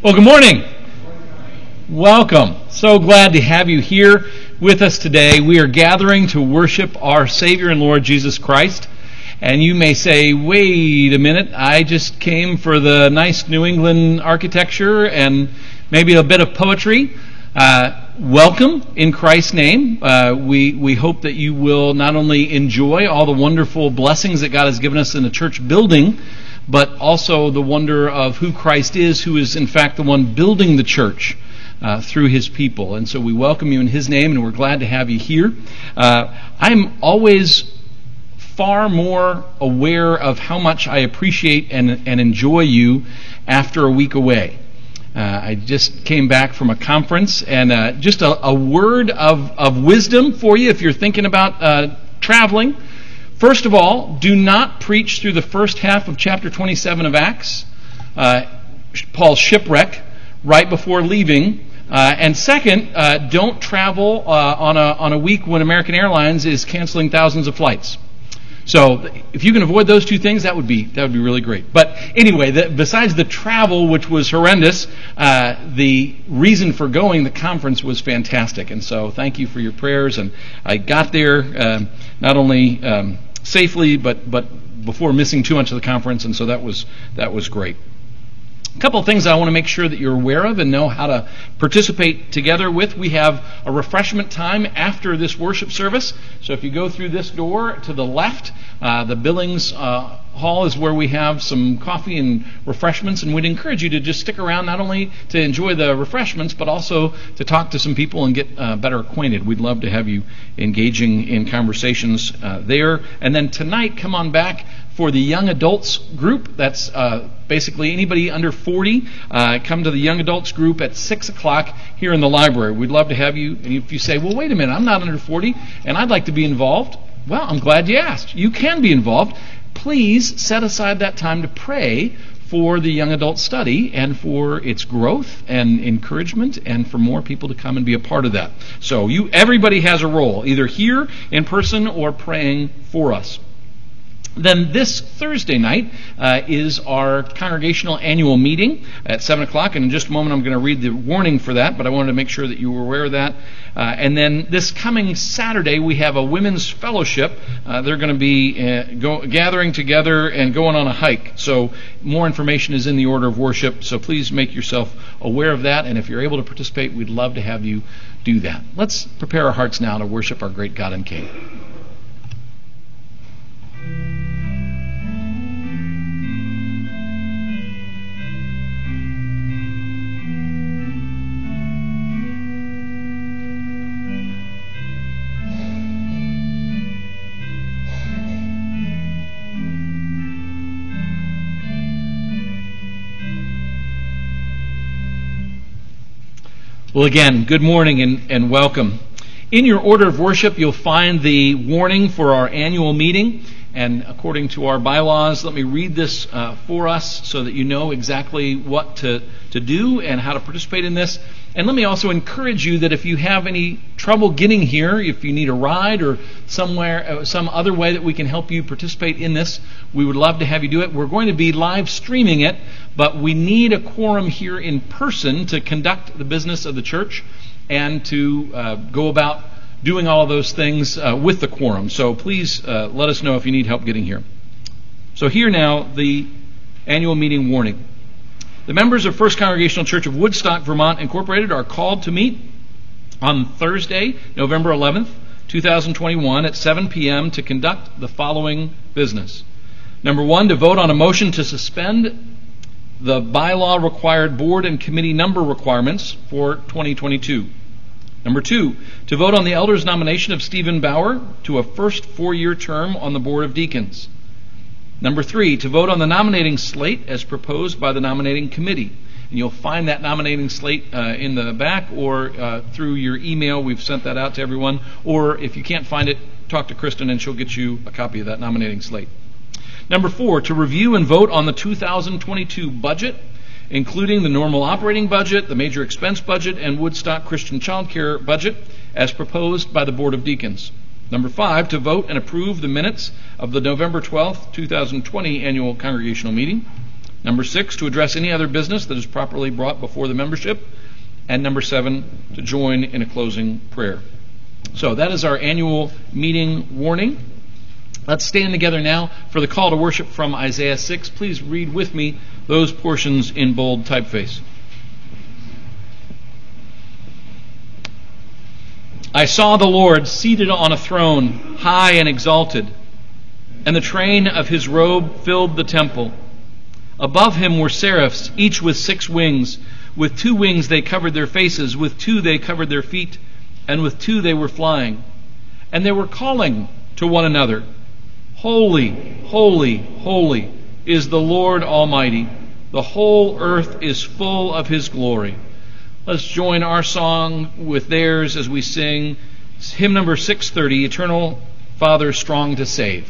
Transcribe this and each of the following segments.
Well, good morning. Welcome. So glad to have you here with us today. We are gathering to worship our Savior and Lord Jesus Christ. And you may say, wait a minute, I just came for the nice New England architecture and maybe a bit of poetry. Welcome in Christ's name. We hope that you will not only enjoy all the wonderful blessings that God has given us in the church building, but also the wonder of who Christ is, who is in fact the one building the church through His people. And so we welcome you in His name, and we're glad to have you here. I'm always far more aware of how much I appreciate and enjoy you after a week away. I just came back from a conference, and just a word of wisdom for you if you're thinking about traveling. First of all, do not preach through the first half of chapter 27 of Acts, Paul's shipwreck, right before leaving. And second, don't travel on a week when American Airlines is canceling thousands of flights. So if you can avoid those two things, that would be really great. But anyway, besides the travel, which was horrendous, the reason for going, the conference, was fantastic. And so thank you for your prayers. And I got there not only safely, but before missing too much of the conference, and so that was great. A couple of things I want to make sure that you're aware of and know how to participate together with. We have a refreshment time after this worship service. So if you go through this door to the left, the Billings Hall is where we have some coffee and refreshments, and we'd encourage you to just stick around, not only to enjoy the refreshments, but also to talk to some people and get better acquainted. We'd love to have you engaging in conversations there. And then tonight, come on back for the young adults group. That's basically anybody under 40. Come to the young adults group at 6 o'clock here in the library. We'd love to have you. And if you say, well, wait a minute, I'm not under 40 and I'd like to be involved, well, I'm glad you asked. You can be involved. Please set aside that time to pray for the young adult study and for its growth and encouragement, and for more people to come and be a part of that. So everybody has a role, either here in person or praying for us. Then this Thursday night is our congregational annual meeting at 7 o'clock, and in just a moment I'm going to read the warning for that, but I wanted to make sure that you were aware of that. And then this coming Saturday we have a women's fellowship. They're going to be gathering together and going on a hike. So more information is in the order of worship, so please make yourself aware of that, and if you're able to participate, we'd love to have you do that. Let's prepare our hearts now to worship our great God and King. Well, again, good morning and welcome. In your order of worship, you'll find the warning for our annual meeting. And according to our bylaws, let me read this for us so that you know exactly what to do and how to participate in this. And let me also encourage you that if you have any trouble getting here, if you need a ride or some other way that we can help you participate in this, we would love to have you do it. We're going to be live streaming it, but we need a quorum here in person to conduct the business of the church and to go about doing all of those things with the quorum. So please let us know if you need help getting here. So here now, the annual meeting warning. The members of First Congregational Church of Woodstock, Vermont, Incorporated are called to meet on Thursday, November 11th, 2021 at 7 p.m. to conduct the following business. Number one, to vote on a motion to suspend the bylaw required board and committee number requirements for 2022. Number two, to vote on the elders' nomination of Stephen Bauer to a first 4-year term on the Board of Deacons. Number three, to vote on the nominating slate as proposed by the nominating committee. And you'll find that nominating slate in the back or through your email. We've sent that out to everyone. Or if you can't find it, talk to Kristen and she'll get you a copy of that nominating slate. Number four, to review and vote on the 2022 budget, including the normal operating budget, the major expense budget, and Woodstock Christian Child Care budget as proposed by the Board of Deacons. Number 5, to vote and approve the minutes of the November 12th, 2020 annual congregational meeting. Number 6, to address any other business that is properly brought before the membership. And number 7, to join in a closing prayer. So that is our annual meeting warning. Let's stand together now for the call to worship from Isaiah 6. Please read with me those portions in bold typeface. I saw the Lord seated on a throne, high and exalted, and the train of his robe filled the temple. Above him were seraphs, each with 6 wings. With 2 wings they covered their faces, with 2 they covered their feet, and with 2 they were flying. And they were calling to one another, Holy, holy, holy is the Lord Almighty. The whole earth is full of his glory. Let's join our song with theirs as we sing hymn number 630, Eternal Father Strong to Save.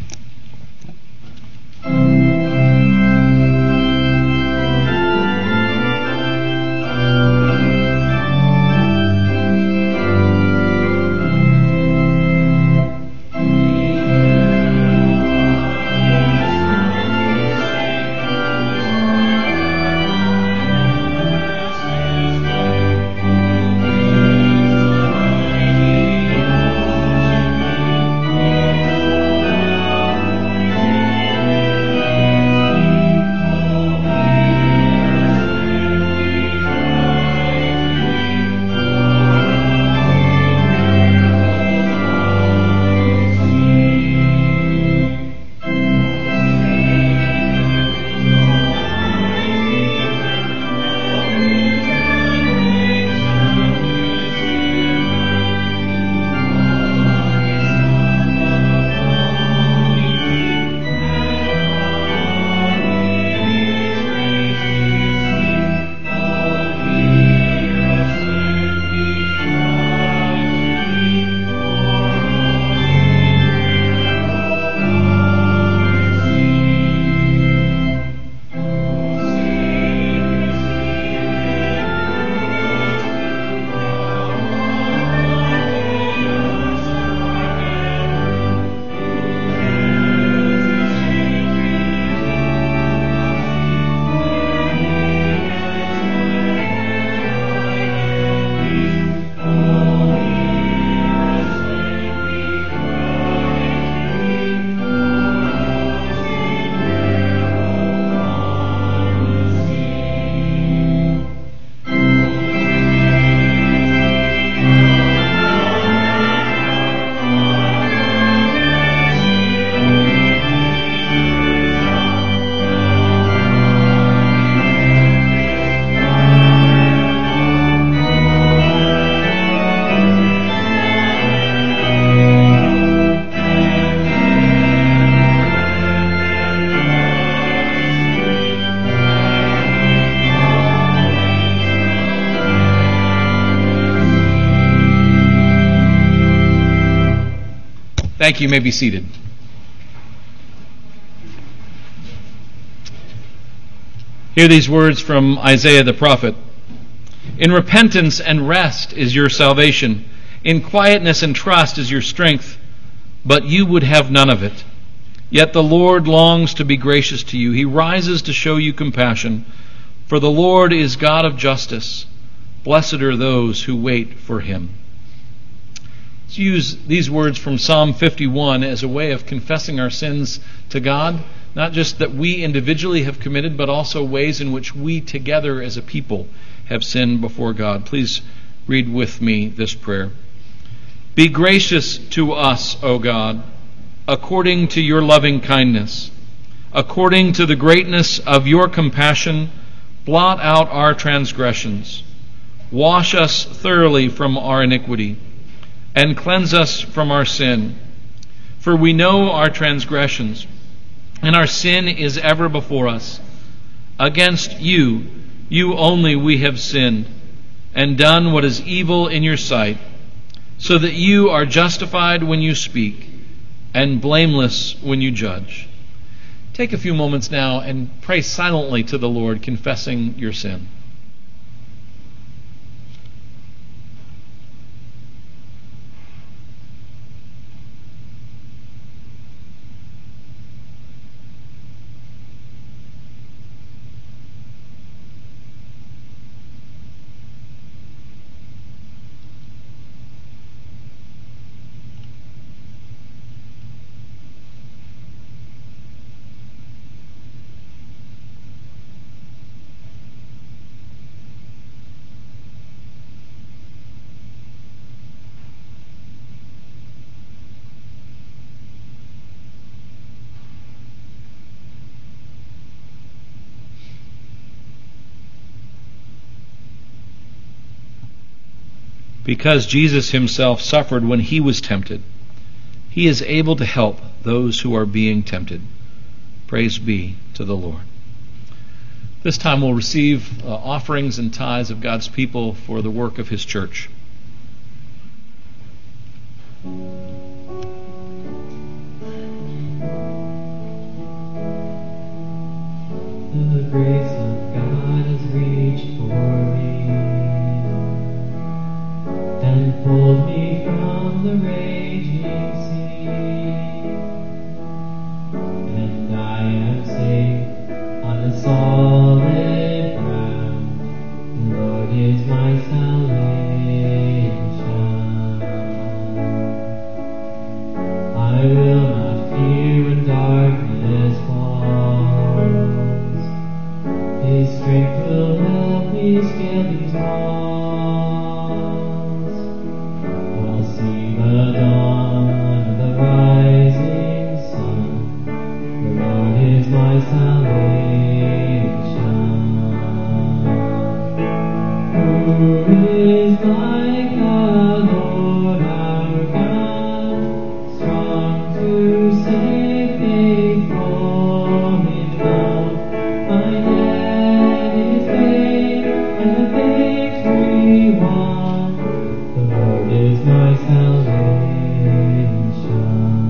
Thank you. You may be seated. Hear these words from Isaiah the prophet. In repentance and rest is your salvation. In quietness and trust is your strength. But you would have none of it. Yet the Lord longs to be gracious to you. He rises to show you compassion. For the Lord is God of justice. Blessed are those who wait for him. Let's use these words from Psalm 51 as a way of confessing our sins to God. Not just that we individually have committed, but also ways in which we together as a people have sinned before God. Please read with me this prayer. Be gracious to us, O God, according to your loving kindness. According to the greatness of your compassion, blot out our transgressions. Wash us thoroughly from our iniquity, and cleanse us from our sin. For we know our transgressions, and our sin is ever before us. Against you, you only, we have sinned, and done what is evil in your sight, so that you are justified when you speak, and blameless when you judge. Take a few moments now and pray silently to the Lord, confessing your sin. Because Jesus himself suffered when he was tempted, he is able to help those who are being tempted. Praise be to the Lord. This time we'll receive offerings and tithes of God's people for the work of his church. The grace of God has reached for me and pulled me from the raging sea, and I am safe on a solid ground. The Lord is my salvation. I will not fear when darkness falls. His strength will help me scale these walls. I'll see the dawn of the rising sun. The Lord is my salvation. Who is like the Lord our God, strong to save, faithful in love, mighty and the victory won. The Lord is my salvation.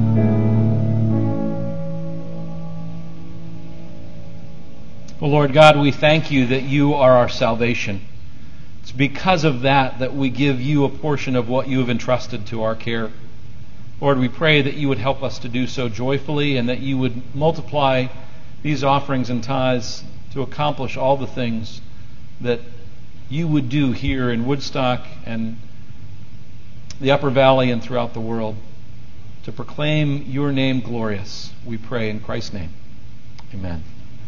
Well, Lord God, we thank you that you are our salvation. It's because of that that we give you a portion of what you have entrusted to our care. Lord, we pray that you would help us to do so joyfully and that you would multiply these offerings and tithes to accomplish all the things that you would do here in Woodstock and the Upper Valley and throughout the world to proclaim your name glorious. We pray in Christ's name. Amen.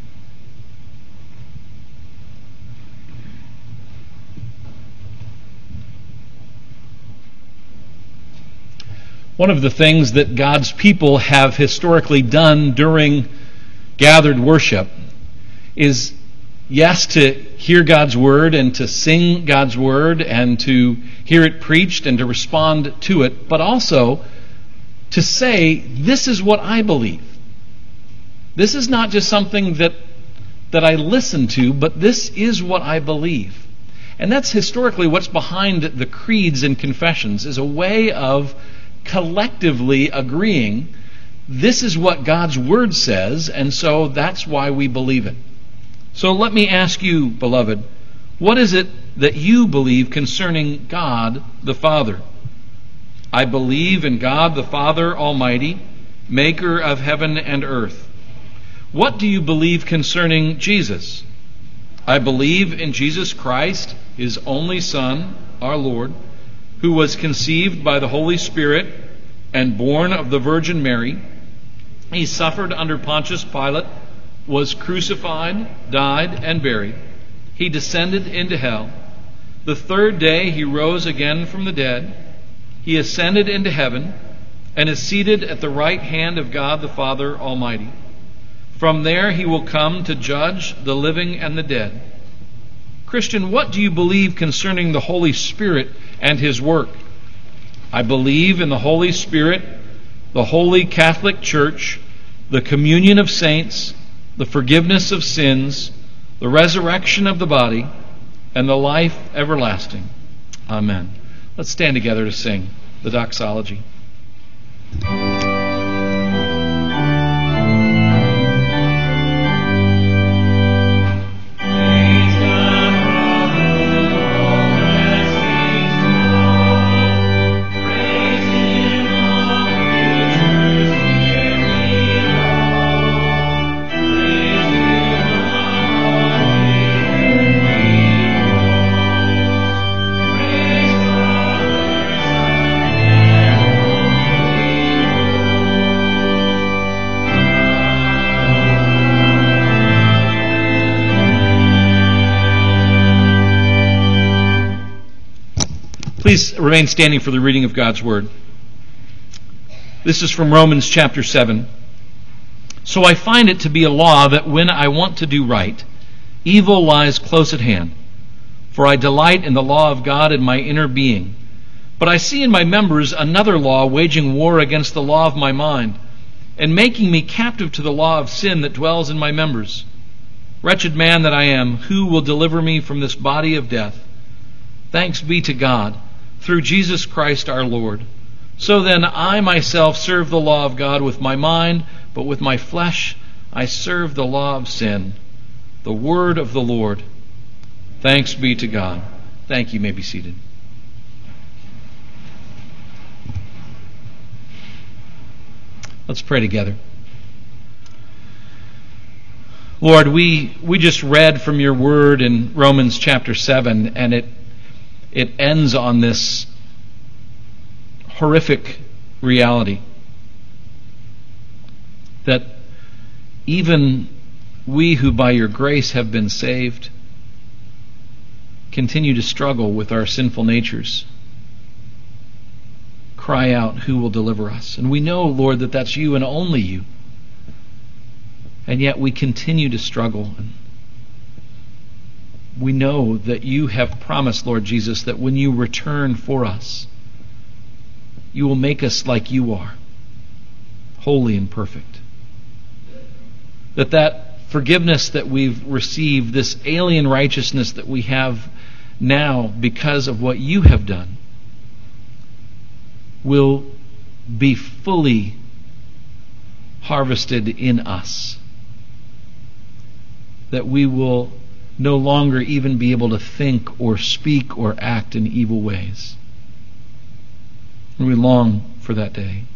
One of the things that God's people have historically done during gathered worship is, yes, to hear God's word and to sing God's word and to hear it preached and to respond to it, but also to say, this is what I believe. This is not just something that I listen to, but this is what I believe. And that's historically what's behind the creeds and confessions, is a way of collectively agreeing, this is what God's Word says, and so that's why we believe it. So let me ask you, beloved, what is it that you believe concerning God the Father? I believe in God the Father Almighty, maker of heaven and earth. What do you believe concerning Jesus? I believe in Jesus Christ, his only Son, our Lord, who was conceived by the Holy Spirit and born of the Virgin Mary. He suffered under Pontius Pilate, was crucified, died, and buried. He descended into hell. The third day he rose again from the dead. He ascended into heaven and is seated at the right hand of God the Father Almighty. From there he will come to judge the living and the dead. Christian, what do you believe concerning the Holy Spirit and his work? I believe in the Holy Spirit, the Holy Catholic Church, the communion of saints, the forgiveness of sins, the resurrection of the body, and the life everlasting. Amen. Let's stand together to sing the doxology. Please remain standing for the reading of God's Word. This is from Romans chapter 7. So I find it to be a law that when I want to do right, evil lies close at hand. For I delight in the law of God in my inner being, But I see in my members another law waging war against the law of my mind, and making me captive to the law of sin that dwells in my members. Wretched man that I am, who will deliver me from this body of death? Thanks be to God, through Jesus Christ our Lord. So then I myself serve the law of God with my mind, but with my flesh I serve the law of sin. The word of the Lord. Thanks be to God. Thank you. You may be seated. Let's pray together. Lord, we just read from your word in Romans chapter 7, and it ends on this horrific reality that even we who by your grace have been saved continue to struggle with our sinful natures. Cry out, who will deliver us? And we know, Lord, that that's you and only you. And yet we continue to struggle. And we know that you have promised, Lord Jesus, that when you return for us, you will make us like you are, holy and perfect. That forgiveness that we've received, this alien righteousness that we have now because of what you have done, will be fully harvested in us. That we will no longer even be able to think or speak or act in evil ways. And we long for that day.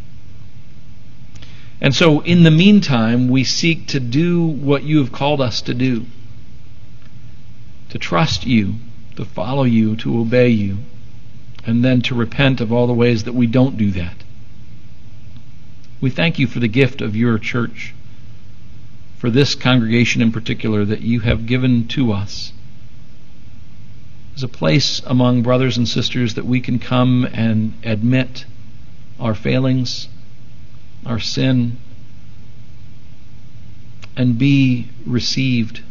And so in the meantime, we seek to do what you have called us to do. To trust you, to follow you, to obey you, and then to repent of all the ways that we don't do that. We thank you for the gift of your church, for this congregation in particular that you have given to us as a place among brothers and sisters that we can come and admit our failings, our sin, and be received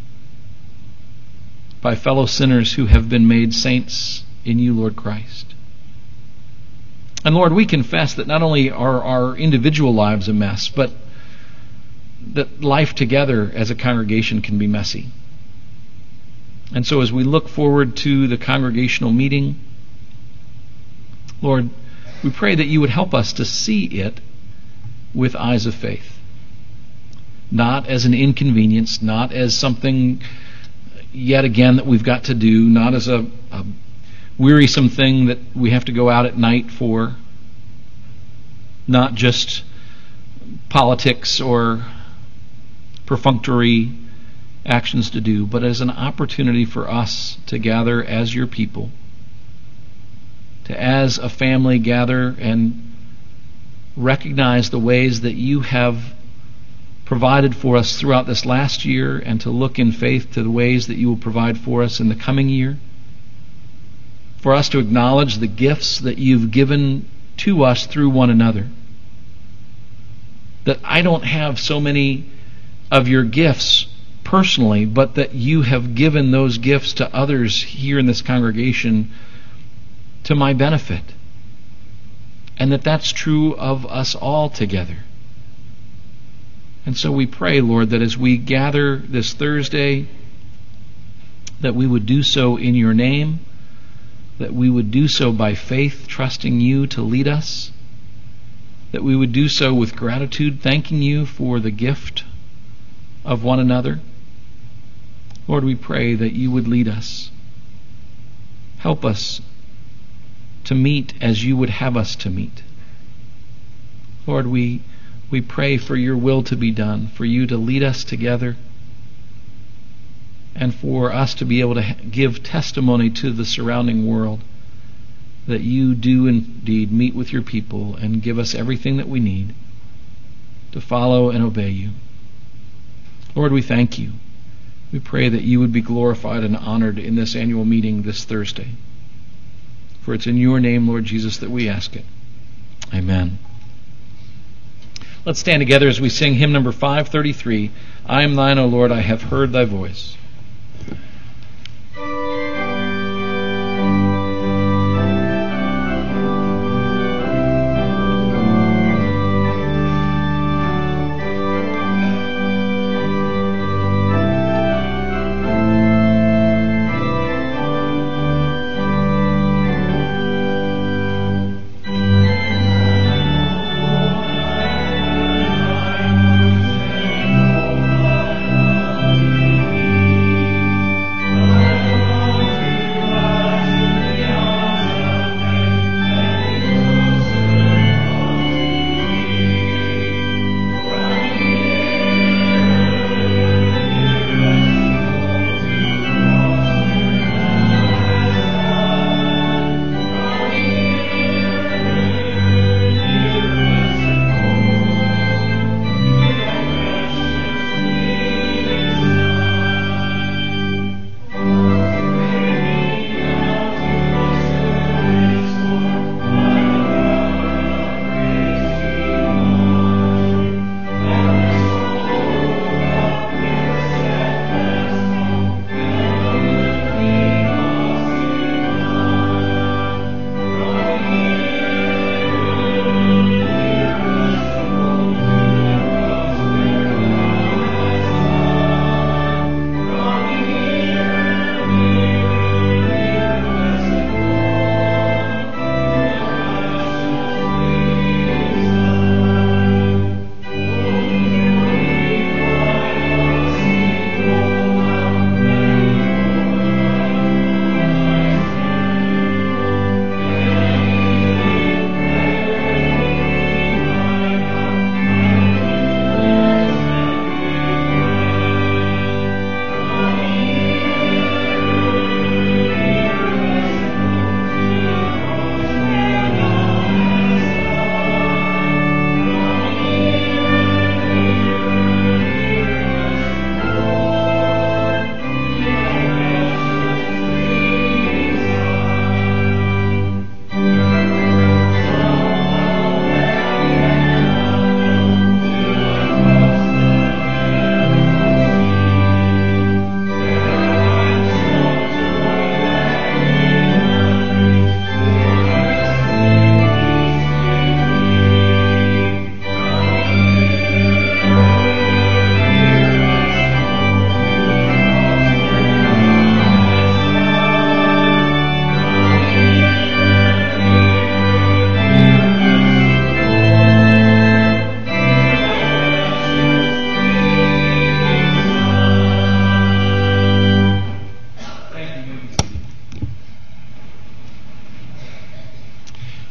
by fellow sinners who have been made saints in you, Lord Christ. And Lord, we confess that not only are our individual lives a mess, but that life together as a congregation can be messy. And so as we look forward to the congregational meeting, Lord, we pray that you would help us to see it with eyes of faith. Not as an inconvenience, not as something yet again that we've got to do, not as a wearisome thing that we have to go out at night for, not just politics or perfunctory actions to do, but as an opportunity for us to gather as your people, to as a family gather and recognize the ways that you have provided for us throughout this last year, and to look in faith to the ways that you will provide for us in the coming year. For us to acknowledge the gifts that you've given to us through one another. That I don't have so many of your gifts personally, but that you have given those gifts to others here in this congregation to my benefit. And that that's true of us all together. And so we pray, Lord, that as we gather this Thursday, that we would do so in your name, that we would do so by faith, trusting you to lead us, that we would do so with gratitude, thanking you for the gift of one another. Lord, we pray that you would lead us. Help us to meet as you would have us to meet. Lord, we pray for your will to be done, for you to lead us together, and for us to be able to give testimony to the surrounding world that you do indeed meet with your people and give us everything that we need to follow and obey you. Lord, we thank you. We pray that you would be glorified and honored in this annual meeting this Thursday. For it's in your name, Lord Jesus, that we ask it. Amen. Let's stand together as we sing hymn number 533, I am thine, O Lord, I have heard thy voice.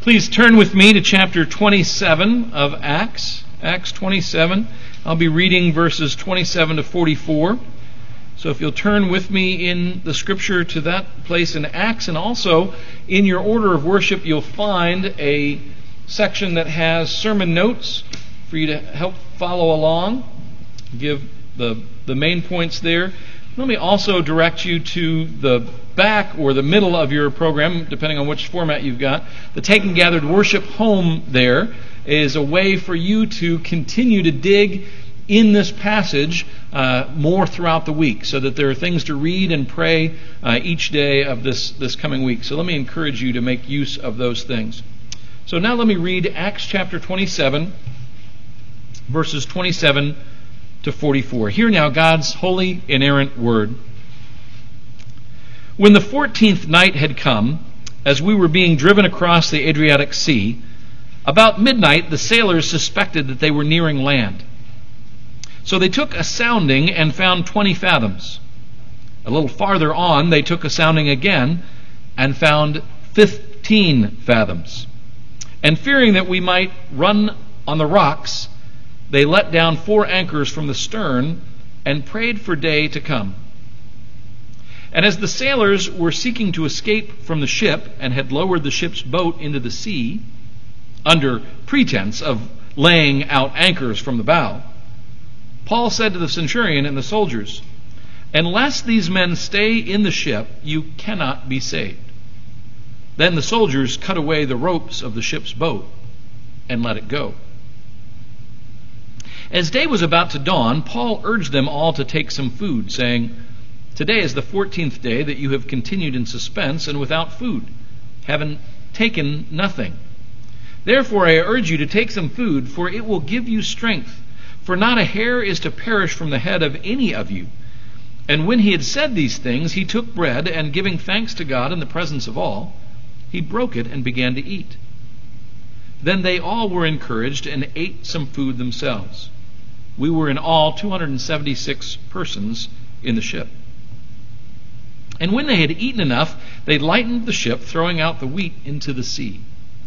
Please turn with me to chapter 27 of Acts. Acts 27. I'll be reading verses 27 to 44. So if you'll turn with me in the Scripture to that place in Acts, and also in your order of worship, you'll find a section that has sermon notes for you to help follow along. Give the main points there. Let me also direct you to the back or the middle of your program, depending on which format you've got. The Taken Gathered Worship Home there is a way for you to continue to dig in this passage more throughout the week, so that there are things to read and pray each day of this coming week. So let me encourage you to make use of those things. So now let me read Acts chapter 27, verses 27 to 44. Hear now God's holy, inerrant word. When the 14th night had come, as we were being driven across the Adriatic Sea, about midnight the sailors suspected that they were nearing land. So they took a sounding and found 20 fathoms. A little farther on they took a sounding again and found 15 fathoms. And fearing that we might run on the rocks, they let down 4 anchors from the stern and prayed for day to come. And as the sailors were seeking to escape from the ship and had lowered the ship's boat into the sea, under pretense of laying out anchors from the bow, Paul said to the centurion and the soldiers, "Unless these men stay in the ship, you cannot be saved." Then the soldiers cut away the ropes of the ship's boat and let it go. As day was about to dawn, Paul urged them all to take some food, saying, "Today is the 14th day that you have continued in suspense and without food, having taken nothing. Therefore I urge you to take some food, for it will give you strength. For not a hair is to perish from the head of any of you." And when he had said these things, he took bread, and giving thanks to God in the presence of all, he broke it and began to eat. Then they all were encouraged and ate some food themselves. We were in all 276 persons in the ship. And when they had eaten enough, they lightened the ship, throwing out the wheat into the sea.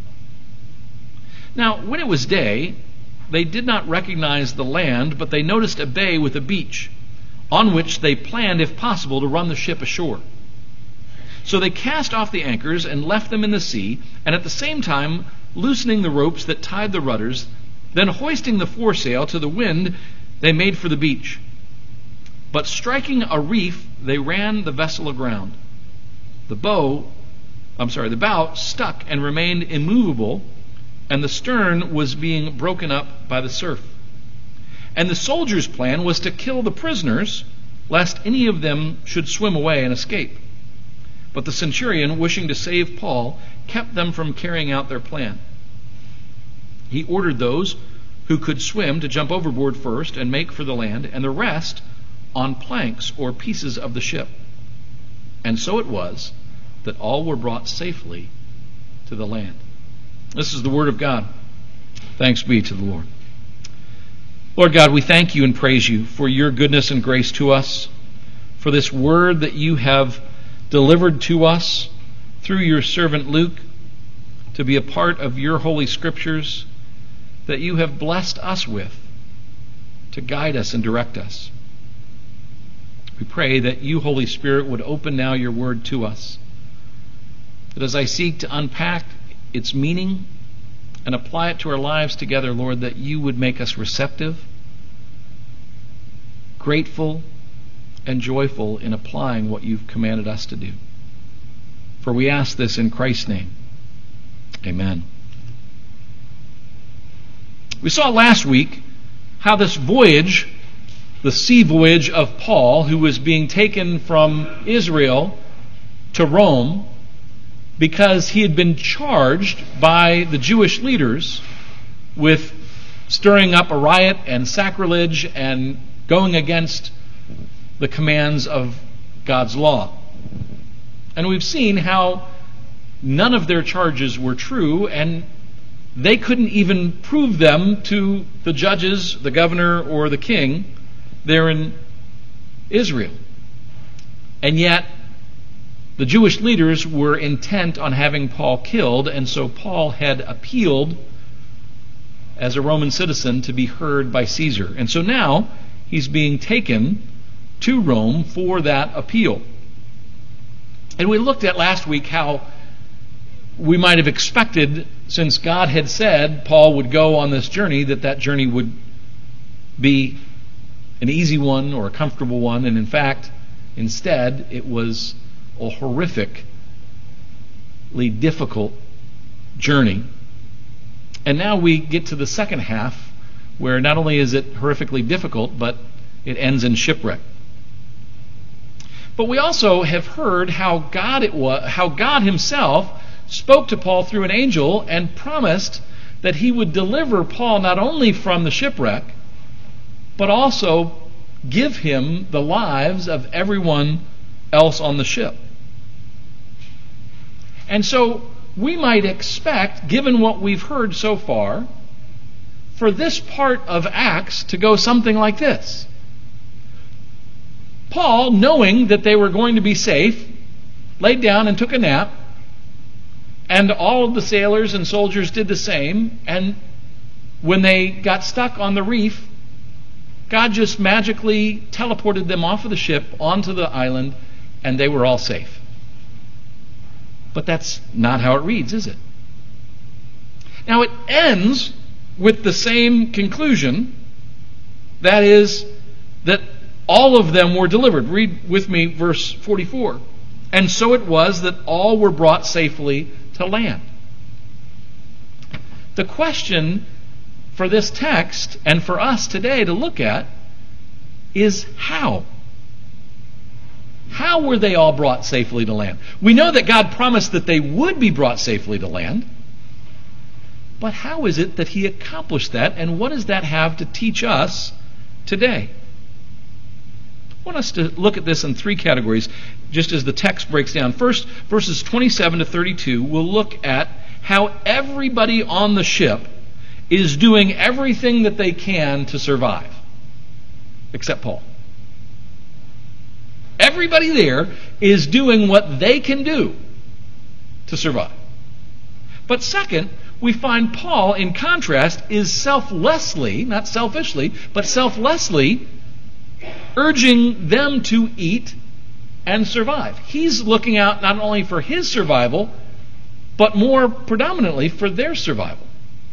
Now, when it was day, they did not recognize the land, but they noticed a bay with a beach, on which they planned, if possible, to run the ship ashore. So they cast off the anchors and left them in the sea, and at the same time loosening the ropes that tied the rudders, then hoisting the foresail to the wind, they made for the beach. But striking a reef, they ran the vessel aground. The bow stuck and remained immovable, and the stern was being broken up by the surf. And the soldiers' plan was to kill the prisoners, lest any of them should swim away and escape. But the centurion, wishing to save Paul, kept them from carrying out their plan. He ordered those who could swim to jump overboard first and make for the land, and the rest on planks or pieces of the ship. And so it was that all were brought safely to the land. This is the word of God. Thanks be to the Lord. Lord God, we thank you and praise you for your goodness and grace to us, for this word that you have delivered to us through your servant Luke to be a part of your holy scriptures that you have blessed us with to guide us and direct us. We pray that you, Holy Spirit, would open now your word to us, that as I seek to unpack its meaning and apply it to our lives together, Lord, that you would make us receptive, grateful, and joyful in applying what you've commanded us to do. For we ask this in Christ's name. Amen. We saw last week how this voyage, the sea voyage of Paul, who was being taken from Israel to Rome because he had been charged by the Jewish leaders with stirring up a riot and sacrilege and going against the commands of God's law. And we've seen how none of their charges were true, and they couldn't even prove them to the judges, the governor, or the king there in Israel. And yet, The Jewish leaders were intent on having Paul killed, and so Paul had appealed as a Roman citizen to be heard by Caesar. And so now he's being taken to Rome for that appeal. And we looked at last week how we might have expected, since God had said Paul would go on this journey, that journey would be an easy one or a comfortable one. And in fact, instead, it was a horrifically difficult journey. And now we get to the second half, where not only is it horrifically difficult, but it ends in shipwreck. But we also have heard how God Himself spoke to Paul through an angel and promised that He would deliver Paul not only from the shipwreck, but also give him the lives of everyone else on the ship. And so we might expect, given what we've heard so far, for this part of Acts to go something like this. Paul, knowing that they were going to be safe, laid down and took a nap, and all of the sailors and soldiers did the same, and when they got stuck on the reef, God just magically teleported them off of the ship onto the island, and they were all safe. But that's not how it reads, is it? Now it ends with the same conclusion, that is, that all of them were delivered. Read with me verse 44. And so it was that all were brought safely to land. The question for this text and for us today to look at is how? How were they all brought safely to land? We know that God promised that they would be brought safely to land. But how is it that He accomplished that, and what does that have to teach us today? I want us to look at this in three categories, just as the text breaks down. First, verses 27 to 32, we'll look at how everybody on the ship is doing everything that they can to survive, except Paul. Everybody there is doing what they can do to survive. But second, we find Paul, in contrast, is selflessly, not selfishly, but selflessly urging them to eat and survive. He's looking out not only for his survival, but more predominantly for their survival.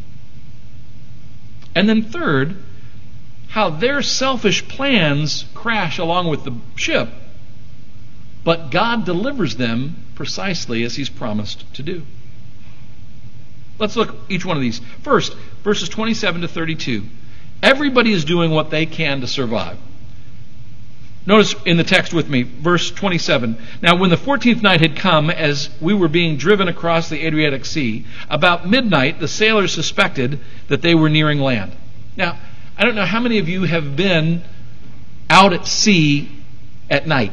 And then third, how their selfish plans crash along with the ship, but God delivers them precisely as He's promised to do. Let's look at each one of these. First, verses 27 to 32. Everybody is doing what they can to survive. Notice in the text with me, verse 27. Now when the 14th night had come, as we were being driven across the Adriatic Sea, about midnight the sailors suspected that they were nearing land. Now, I don't know how many of you have been out at sea at night.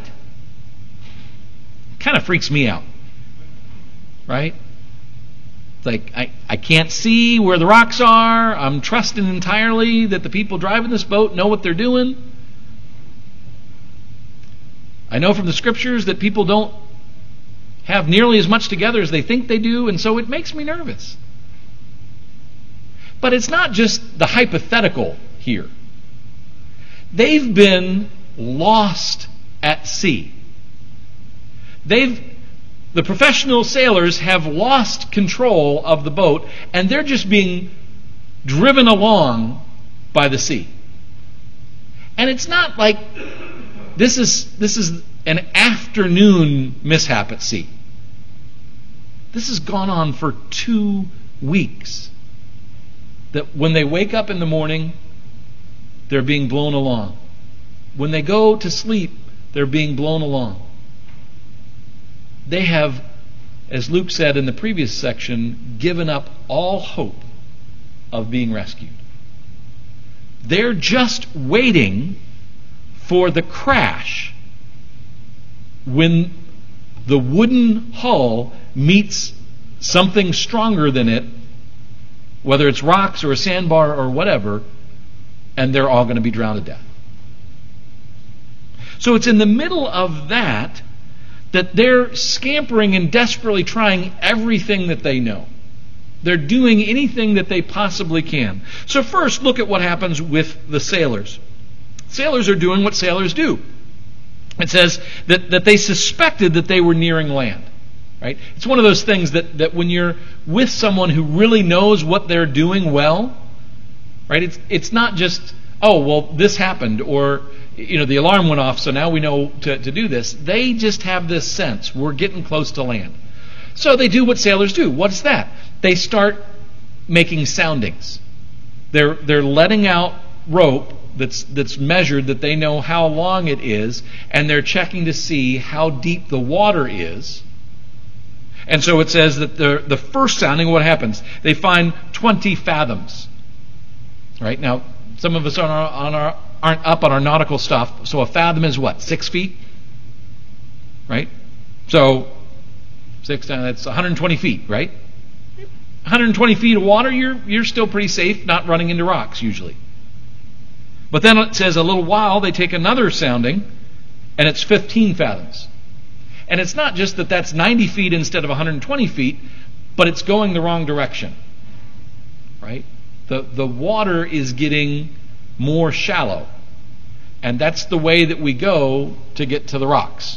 It kind of freaks me out. Right? It's like, I can't see where the rocks are. I'm trusting entirely that the people driving this boat know what they're doing. I know from the Scriptures that people don't have nearly as much together as they think they do, and so it makes me nervous. But it's not just the hypothetical here. They've been lost at sea. The professional sailors have lost control of the boat, and they're just being driven along by the sea. And it's not like this is an afternoon mishap at sea. This has gone on for 2 weeks. That when they wake up in the morning, they're being blown along. When they go to sleep, they're being blown along. They have, as Luke said in the previous section, given up all hope of being rescued. They're just waiting for the crash when the wooden hull meets something stronger than it, whether it's rocks or a sandbar or whatever, and they're all going to be drowned to death. So it's in the middle of that that they're scampering and desperately trying everything that they know. They're doing anything that they possibly can. So first, look at what happens with the sailors. Sailors are doing what sailors do. It says that they suspected that they were nearing land. Right? It's one of those things that when you're with someone who really knows what they're doing well, right? It's not just, oh, well, this happened, or the alarm went off, so now we know to do this. They just have this sense, we're getting close to land. So they do what sailors do. What's that? They start making soundings. They're letting out rope that's measured, that they know how long it is, and they're checking to see how deep the water is. And so it says that the first sounding, what happens? They find 20 fathoms. Right? Now, some of us aren't up on our nautical stuff, so a fathom is what? 6 feet? Right? So, that's 120 feet, right? 120 feet of water, you're still pretty safe, not running into rocks, usually. But then it says a little while, they take another sounding, and it's 15 fathoms. And it's not just that that's 90 feet instead of 120 feet, but it's going the wrong direction. Right? The water is getting more shallow. And that's the way that we go to get to the rocks.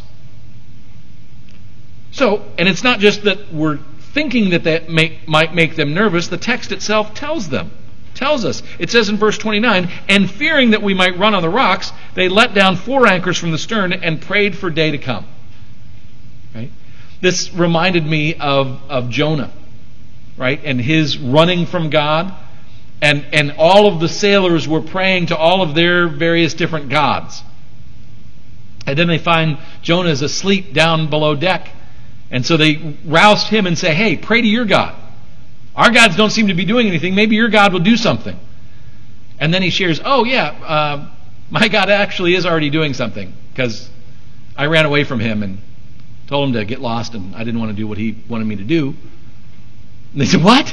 So, and it's not just that we're thinking that might make them nervous. The text itself tells us. It says in verse 29, and fearing that we might run on the rocks, they let down 4 anchors from the stern and prayed for day to come. Right? This reminded me of Jonah, right? And his running from God. And all of the sailors were praying to all of their various different gods. And then they find Jonah is asleep down below deck. And so they roused him and say, hey, pray to your God. Our gods don't seem to be doing anything. Maybe your God will do something. And then he shares, my God actually is already doing something, because I ran away from him and told him to get lost, and I didn't want to do what he wanted me to do. And they said, what?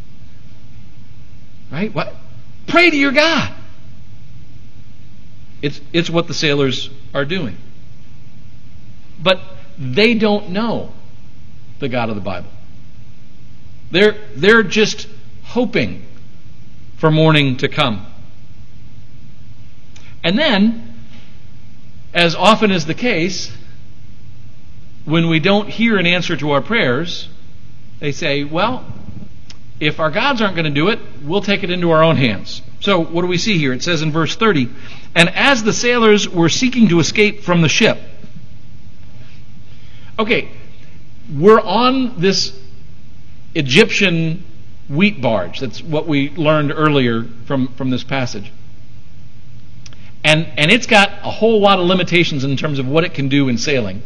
Right? What? Pray to your God. It's what the sailors are doing. But they don't know the God of the Bible. They're just hoping for morning to come. And then, as often is the case, when we don't hear an answer to our prayers, they say, well, if our gods aren't going to do it, we'll take it into our own hands. So what do we see here? It says in verse 30, and as the sailors were seeking to escape from the ship. Okay, we're on this Egyptian wheat barge. That's what we learned earlier from this passage. And it's got a whole lot of limitations in terms of what it can do in sailing.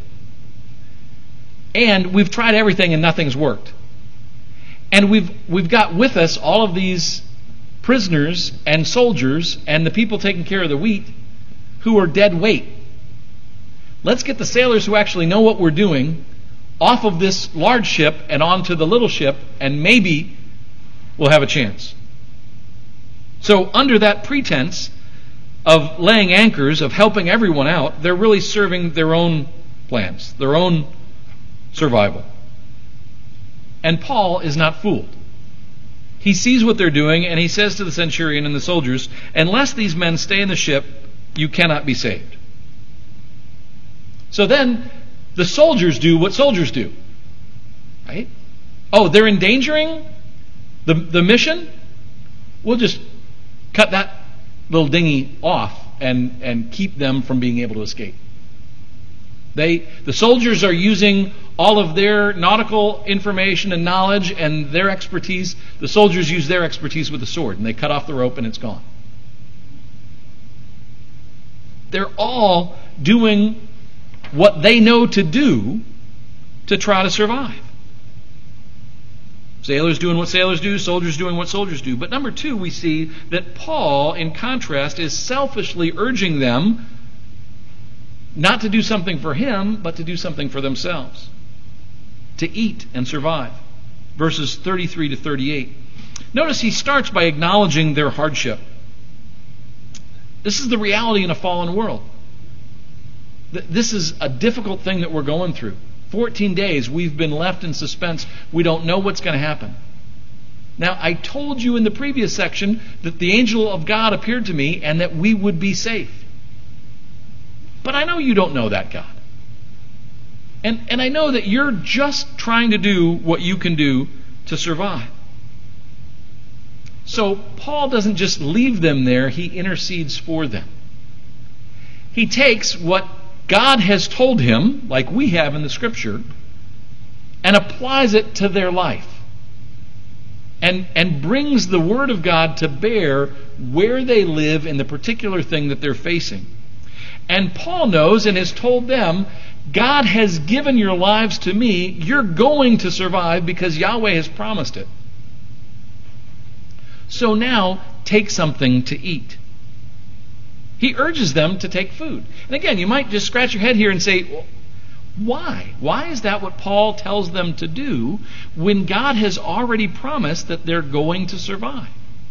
And we've tried everything and nothing's worked. And we've got with us all of these prisoners and soldiers and the people taking care of the wheat who are dead weight. Let's get the sailors who actually know what we're doing off of this large ship and onto the little ship, and maybe we'll have a chance. So under that pretense of laying anchors, of helping everyone out, they're really serving their own plans, their own survival. And Paul is not fooled. He sees what they're doing, and he says to the centurion and the soldiers, unless these men stay in the ship, you cannot be saved. So then the soldiers do what soldiers do. Right? Oh, they're endangering the mission? We'll just cut that little dinghy off and keep them from being able to escape. The soldiers are using all of their nautical information and knowledge and their expertise. The soldiers use their expertise with the sword, and they cut off the rope and it's gone. They're all doing what they know to do to try to survive. Sailors doing what sailors do, soldiers doing what soldiers do. But number 2, we see that Paul, in contrast, is selfishly urging them not to do something for him, but to do something for themselves. To eat and survive. Verses 33 to 38. Notice he starts by acknowledging their hardship. This is the reality in a fallen world. This is a difficult thing that we're going through. 14 days, we've been left in suspense. We don't know what's going to happen. Now, I told you in the previous section that the angel of God appeared to me and that we would be safe. But I know you don't know that God. And I know that you're just trying to do what you can do to survive. So Paul doesn't just leave them there, he intercedes for them. He takes what God has told him, like we have in the Scripture, and applies it to their life. And brings the Word of God to bear where they live in the particular thing that they're facing. And Paul knows and has told them, God has given your lives to me. You're going to survive because Yahweh has promised it. So now, take something to eat. He urges them to take food. And again, you might just scratch your head here and say, well, why? Why is that what Paul tells them to do when God has already promised that they're going to survive?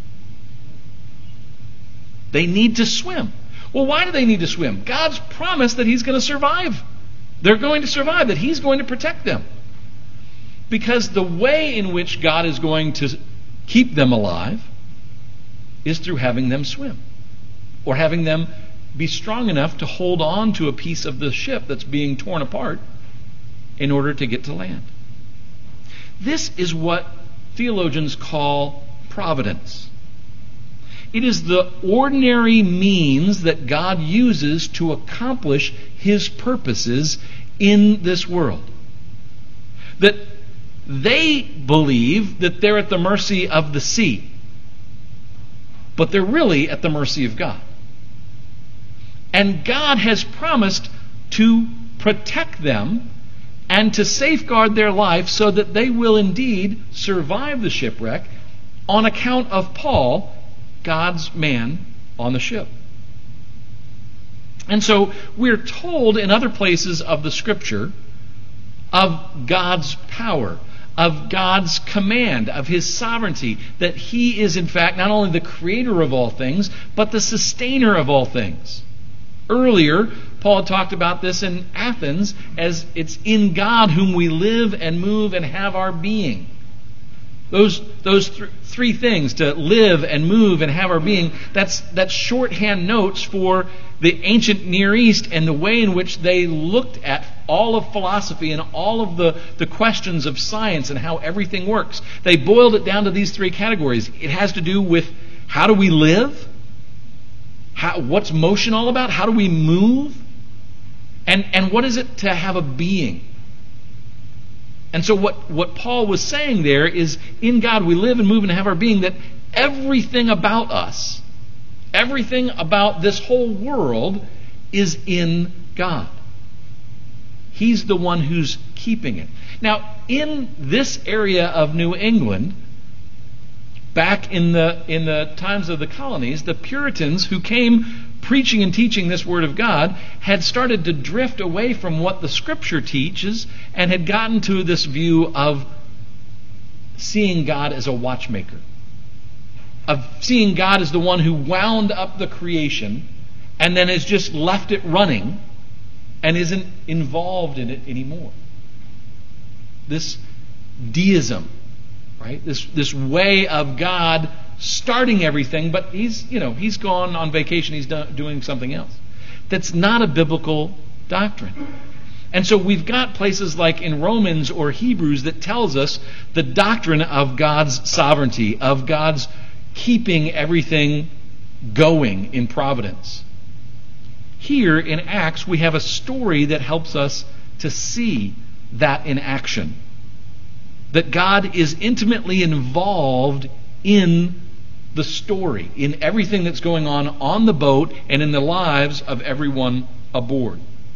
They need to swim. Well, why do they need to swim? God's promised that He's going to survive. They're going to survive, that He's going to protect them. Because the way in which God is going to keep them alive is through having them swim. Or having them be strong enough to hold on to a piece of the ship that's being torn apart in order to get to land. This is what theologians call providence. It is the ordinary means that God uses to accomplish His purposes in this world. That they believe that they're at the mercy of the sea, but they're really at the mercy of God. And God has promised to protect them and to safeguard their life so that they will indeed survive the shipwreck on account of Paul, God's man on the ship. And so we're told in other places of the Scripture of God's power, of God's command, of His sovereignty, that He is in fact not only the creator of all things, but the sustainer of all things. Earlier, Paul talked about this in Athens as it's in God whom we live and move and have our being. Those three things, to live and move and have our being, that's shorthand notes for the ancient Near East and the way in which they looked at all of philosophy and all of the questions of science and how everything works. They boiled it down to these three categories. It has to do with how do we live? What's motion all about? How do we move? And what is it to have a being? And so what Paul was saying there is, in God we live and move and have our being, that everything about us, everything about this whole world is in God. He's the one who's keeping it. Now, in this area of New England, back in the times of the colonies, the Puritans who came preaching and teaching this Word of God had started to drift away from what the Scripture teaches and had gotten to this view of seeing God as a watchmaker, of seeing God as the one who wound up the creation and then has just left it running and isn't involved in it anymore. This deism, right? This way of God starting everything, but he's gone on vacation, he's doing something else. That's not a biblical doctrine. And so we've got places like in Romans or Hebrews that tells us the doctrine of God's sovereignty, of God's keeping everything going in providence. Here in Acts we have a story that helps us to see that in action. That God is intimately involved in the story, in everything that's going on the boat and in the lives of everyone aboard.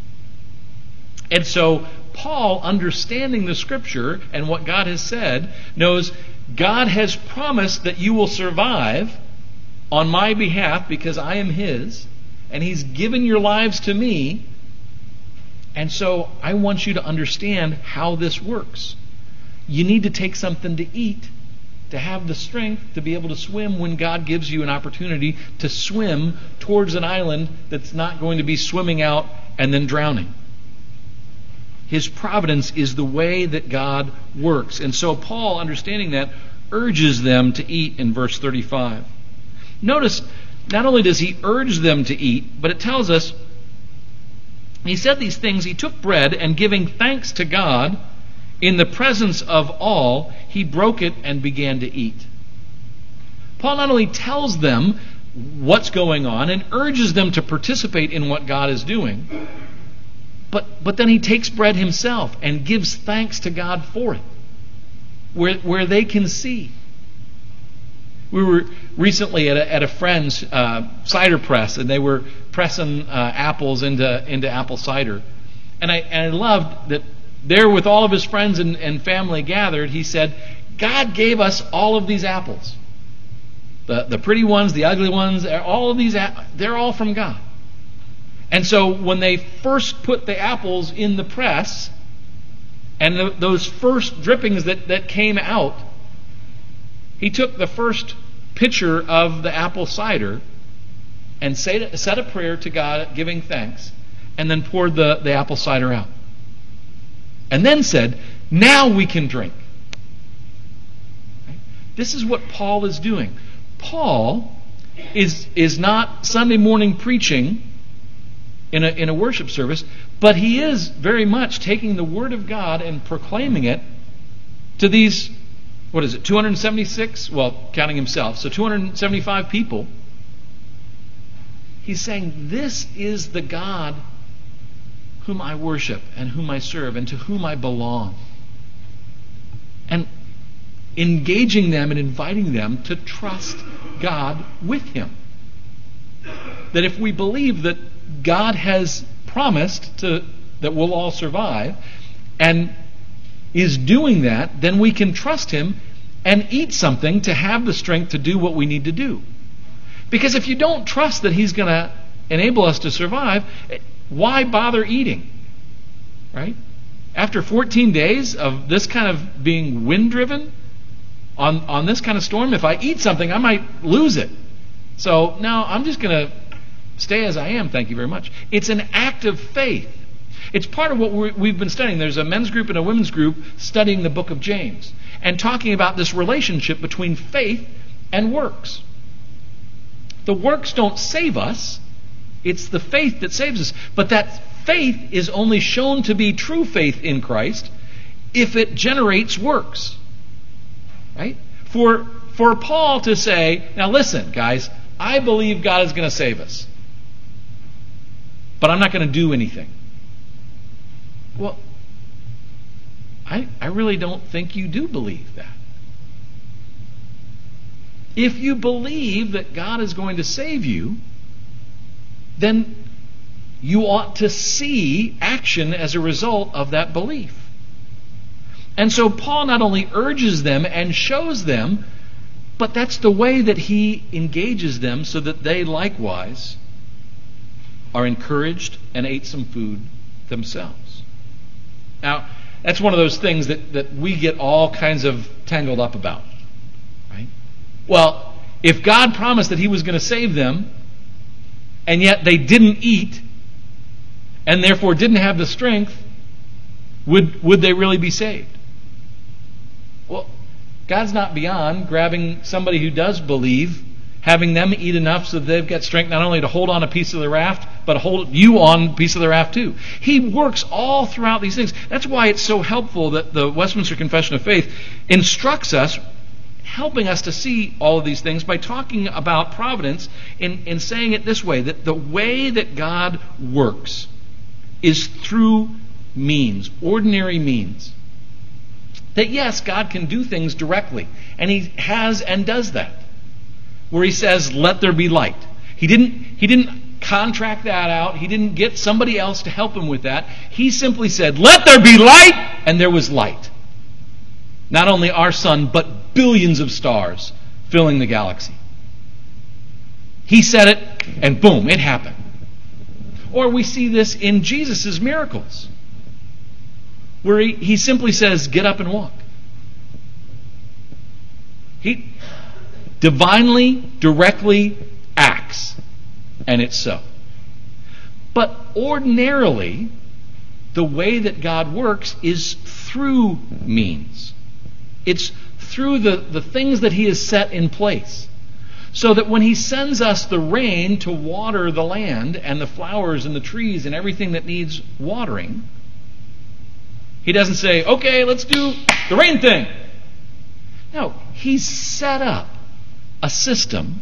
And so Paul, understanding the Scripture and what God has said, knows God has promised that you will survive on my behalf because I am His, and He's given your lives to me, and so I want you to understand how this works. You need to take something to eat to have the strength to be able to swim when God gives you an opportunity to swim towards an island that's not going to be swimming out and then drowning. His providence is the way that God works. And so Paul, understanding that, urges them to eat in verse 35. Notice, not only does he urge them to eat, but it tells us, he said these things, he took bread, and giving thanks to God, in the presence of all, he broke it and began to eat. Paul not only tells them what's going on and urges them to participate in what God is doing, but then he takes bread himself and gives thanks to God for it, where they can see. We were recently at a friend's cider press, and they were pressing apples into apple cider. And I loved that there, with all of his friends and family gathered, he said, God gave us all of these apples. The pretty ones, the ugly ones, all of these, they're all from God. And so when they first put the apples in the press, and those first drippings that came out, he took the first pitcher of the apple cider and said a prayer to God, giving thanks, and then poured the apple cider out. And then said, now we can drink. Right? This is what Paul is doing. Paul is not Sunday morning preaching in a worship service, but he is very much taking the Word of God and proclaiming it to these, 276? Well, counting himself, so 275 people. He's saying, this is the God whom I worship and whom I serve and to whom I belong. And engaging them and inviting them to trust God with him. That if we believe that God has promised that we'll all survive and is doing that, then we can trust him and eat something to have the strength to do what we need to do. Because if you don't trust that he's going to enable us to survive, why bother eating? Right? After 14 days of this kind of being wind-driven on this kind of storm, if I eat something, I might lose it. So now I'm just going to stay as I am, thank you very much. It's an act of faith. It's part of what we've been studying. There's a men's group and a women's group studying the book of James and talking about this relationship between faith and works. The works don't save us. It's the faith that saves us. But that faith is only shown to be true faith in Christ if it generates works. Right? For Paul to say, now listen, guys, I believe God is going to save us, but I'm not going to do anything. Well, I really don't think you do believe that. If you believe that God is going to save you, then you ought to see action as a result of that belief. And so Paul not only urges them and shows them, but that's the way that he engages them so that they likewise are encouraged and ate some food themselves. Now, that's one of those things that we get all kinds of tangled up about. Right? Well, if God promised that he was going to save them, and yet they didn't eat, and therefore didn't have the strength, would they really be saved? Well, God's not beyond grabbing somebody who does believe, having them eat enough so that they've got strength not only to hold on a piece of the raft, but hold you on a piece of the raft too. He works all throughout these things. That's why it's so helpful that the Westminster Confession of Faith instructs us, helping us to see all of these things by talking about providence in saying it this way, that the way that God works is through means, ordinary means. That yes, God can do things directly, and he has and does that. Where he says, let there be light. He didn't contract that out. He didn't get somebody else to help him with that. He simply said, let there be light, and there was light. Not only our sun, but billions of stars filling the galaxy. He said it, and boom, it happened. Or we see this in Jesus' miracles, where he simply says, get up and walk. He divinely, directly acts, and it's so. But ordinarily, the way that God works is through means. It's through the things that He has set in place. So that when He sends us the rain to water the land and the flowers and the trees and everything that needs watering, He doesn't say, okay, let's do the rain thing. No, He's set up a system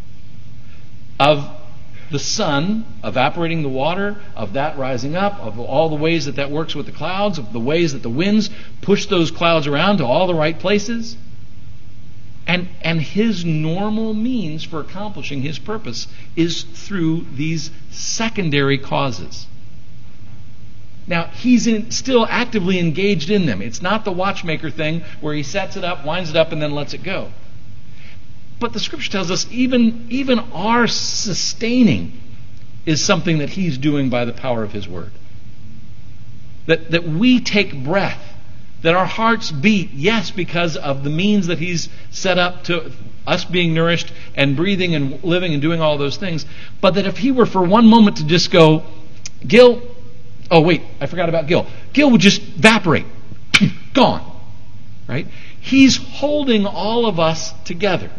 of the sun evaporating the water, of that rising up, of all the ways that works with the clouds, of the ways that the winds push those clouds around to all the right places. And His normal means for accomplishing His purpose is through these secondary causes. Now, He's still actively engaged in them. It's not the watchmaker thing where He sets it up, winds it up, and then lets it go. But the Scripture tells us even our sustaining is something that He's doing by the power of His Word. That we take breath, that our hearts beat, yes, because of the means that He's set up to us being nourished and breathing and living and doing all those things, but that if He were for one moment to just go, Gil, oh wait, I forgot about Gil. Gil would just evaporate. Gone. Right? He's holding all of us together.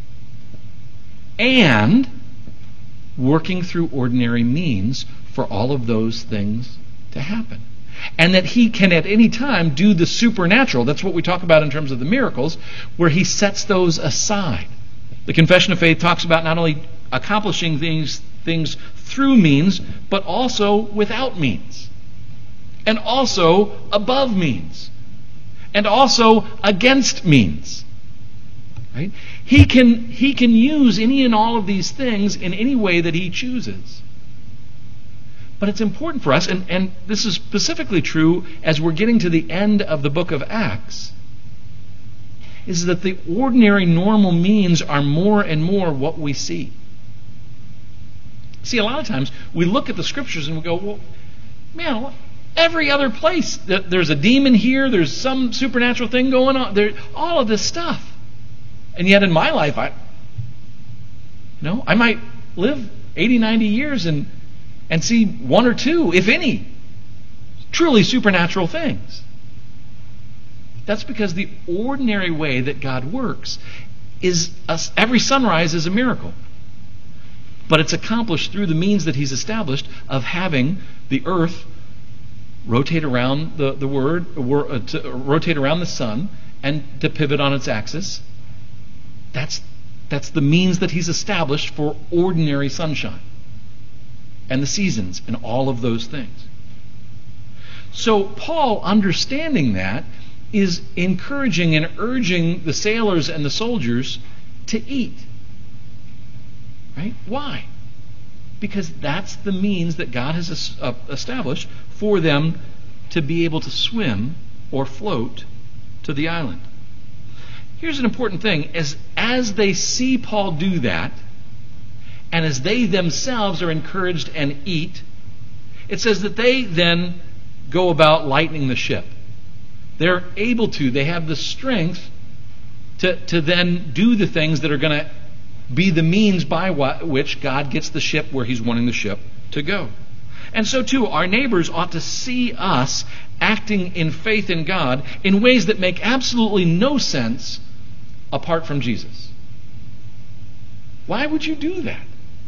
And working through ordinary means for all of those things to happen. And that He can at any time do the supernatural. That's what we talk about in terms of the miracles, where He sets those aside. The Confession of Faith talks about not only accomplishing things through means, but also without means. And also above means. And also against means. Right? He can use any and all of these things in any way that He chooses. But it's important for us, and this is specifically true as we're getting to the end of the book of Acts, is that the ordinary, normal means are more and more what we see. See, a lot of times we look at the Scriptures and we go, well, man, every other place, there's a demon here, there's some supernatural thing going on, all of this stuff. And yet in my life, I might live 80, 90 years and see one or two, if any, truly supernatural things. That's because the ordinary way that God works is every sunrise is a miracle. But it's accomplished through the means that He's established of having the earth rotate around rotate around the sun and to pivot on its axis. That's the means that He's established for ordinary sunshine and the seasons and all of those things. So Paul, understanding that, is encouraging and urging the sailors and the soldiers to eat. Right? Why? Because that's the means that God has established for them to be able to swim or float to the island. Here's an important thing. As they see Paul do that, and as they themselves are encouraged and eat, it says that they then go about lightening the ship. They're able to, they have the strength to then do the things that are going to be the means by which God gets the ship where He's wanting the ship to go. And so too, our neighbors ought to see us acting in faith in God in ways that make absolutely no sense apart from Jesus. Why would you do that?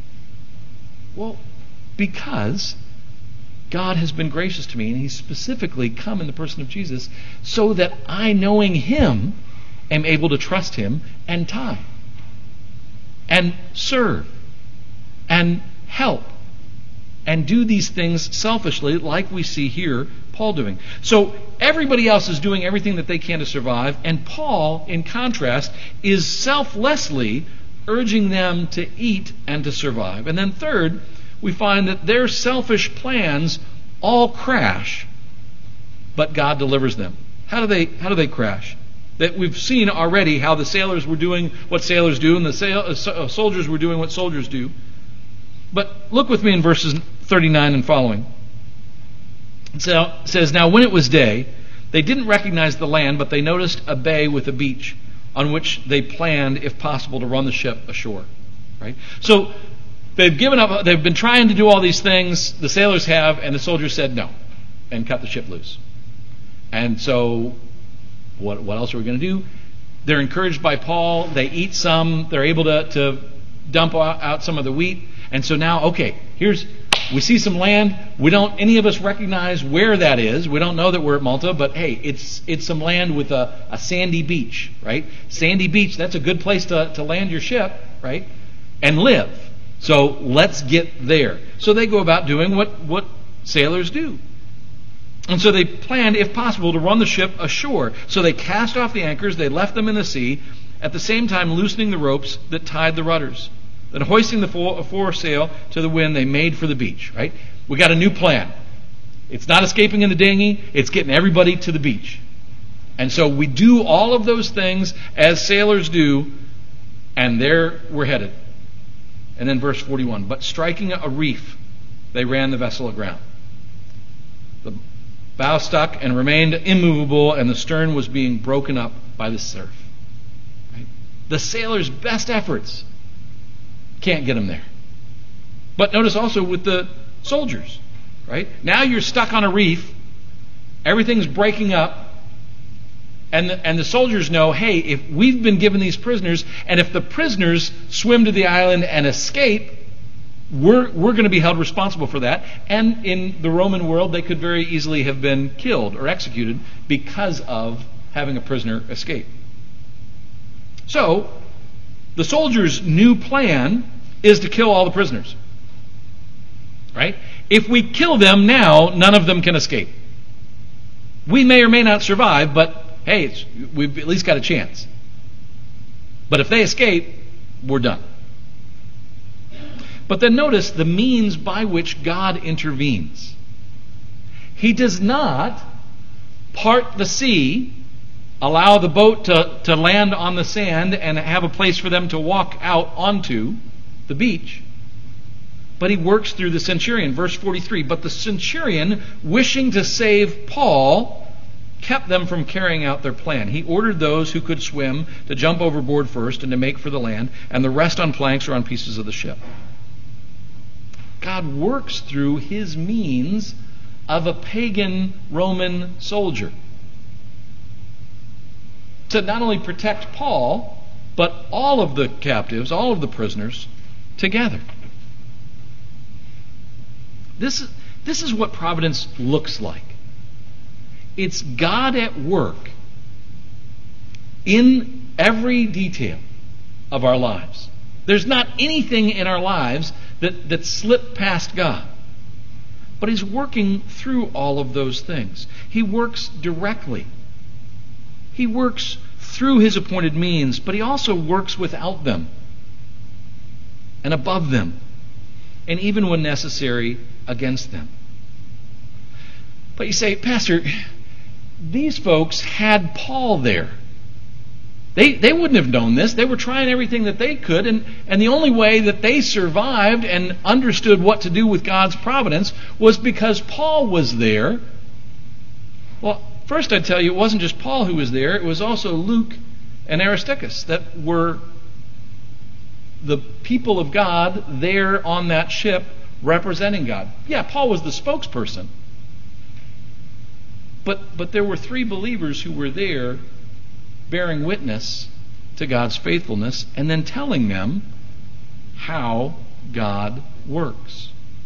Well, because God has been gracious to me, and He's specifically come in the person of Jesus so that I, knowing Him, am able to trust Him and tithe and serve and help and do these things selfishly, like we see here Paul doing. So everybody else is doing everything that they can to survive, and Paul, in contrast, is selflessly urging them to eat and to survive. And then third, we find that their selfish plans all crash, but God delivers them. How do they crash? That we've seen already how the sailors were doing what sailors do, and the soldiers were doing what soldiers do. But look with me in verses 39 and following. It says, "Now when it was day, they didn't recognize the land, but they noticed a bay with a beach, on which they planned, if possible, to run the ship ashore." Right? So They've given up. They've been trying to do all these things. The sailors have, and the soldiers said no, and cut the ship loose. And so, what else are we going to do? They're encouraged by Paul. They eat some. They're able to dump out some of the wheat. And so now, okay, we see some land. We don't, any of us recognize where that is. We don't know that we're at Malta, but hey, it's some land with a sandy beach, right? Sandy beach, that's a good place to land your ship, right? And live. So let's get there. So they go about doing what sailors do. And so they planned, if possible, to run the ship ashore. So they cast off the anchors, they left them in the sea, at the same time loosening the ropes that tied the rudders. Then hoisting the foresail to the wind, they made for the beach, right? We got a new plan. It's not escaping in the dinghy, it's getting everybody to the beach. And so we do all of those things as sailors do, and there we're headed. And then verse 41, but striking a reef, they ran the vessel aground. The bow stuck and remained immovable, and the stern was being broken up by the surf. Right? The sailors' best efforts can't get them there. But notice also with the soldiers, right? Now you're stuck on a reef, everything's breaking up, and the soldiers know, hey, if we've been given these prisoners, and if the prisoners swim to the island and escape, we're going to be held responsible for that. And in the Roman world, they could very easily have been killed or executed because of having a prisoner escape. So, the soldiers' new plan is to kill all the prisoners. Right? If we kill them now, none of them can escape. We may or may not survive, but hey, we've at least got a chance. But if they escape, we're done. But then notice the means by which God intervenes. He does not part the sea, allow the boat to land on the sand and have a place for them to walk out onto the beach. But he works through the centurion. Verse 43, but the centurion, wishing to save Paul, kept them from carrying out their plan. He ordered those who could swim to jump overboard first and to make for the land, and the rest on planks or on pieces of the ship. God works through his means of a pagan Roman soldier to not only protect Paul, but all of the captives, all of the prisoners together. This is what providence looks like. It's God at work in every detail of our lives. There's not anything in our lives that slipped past God. But he's working through all of those things. He works directly. He works through his appointed means, but he also works without them and above them, and even when necessary, against them. But you say, Pastor, these folks had Paul there. They wouldn't have known this. They were trying everything that they could, and the only way that they survived and understood what to do with God's providence was because Paul was there. Well, first I'd tell you, it wasn't just Paul who was there. It was also Luke and Aristarchus that were the people of God there on that ship representing God. Yeah, Paul was the spokesperson. But there were 3 believers who were there bearing witness to God's faithfulness and then telling them how God works.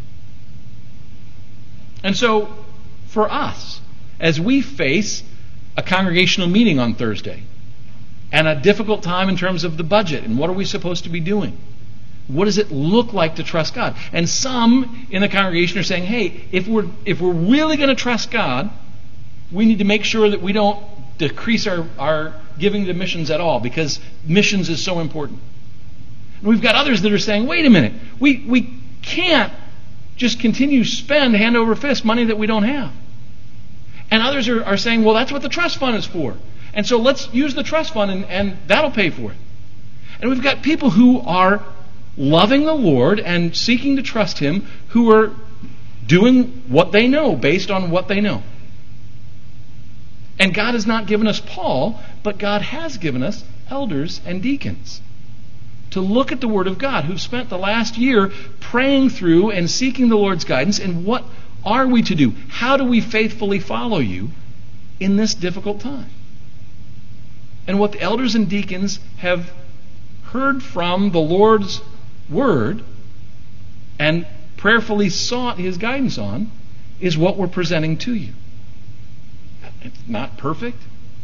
And so, for us, as we face a congregational meeting on Thursday and a difficult time in terms of the budget and what are we supposed to be doing, what does it look like to trust God? And some in the congregation are saying, hey, if we're really going to trust God, we need to make sure that we don't decrease our giving to missions at all, because missions is so important. And we've got others that are saying, wait a minute, we can't just continue to spend hand over fist money that we don't have. And others are saying, well, that's what the trust fund is for. And so let's use the trust fund and that'll pay for it. And we've got people who are loving the Lord and seeking to trust him, who are doing what they know based on what they know. And God has not given us Paul, but God has given us elders and deacons to look at the Word of God, who've spent the last year praying through and seeking the Lord's guidance, and what are we to do? How do we faithfully follow you in this difficult time? And what the elders and deacons have heard from the Lord's Word and prayerfully sought His guidance on is what we're presenting to you. It's not perfect,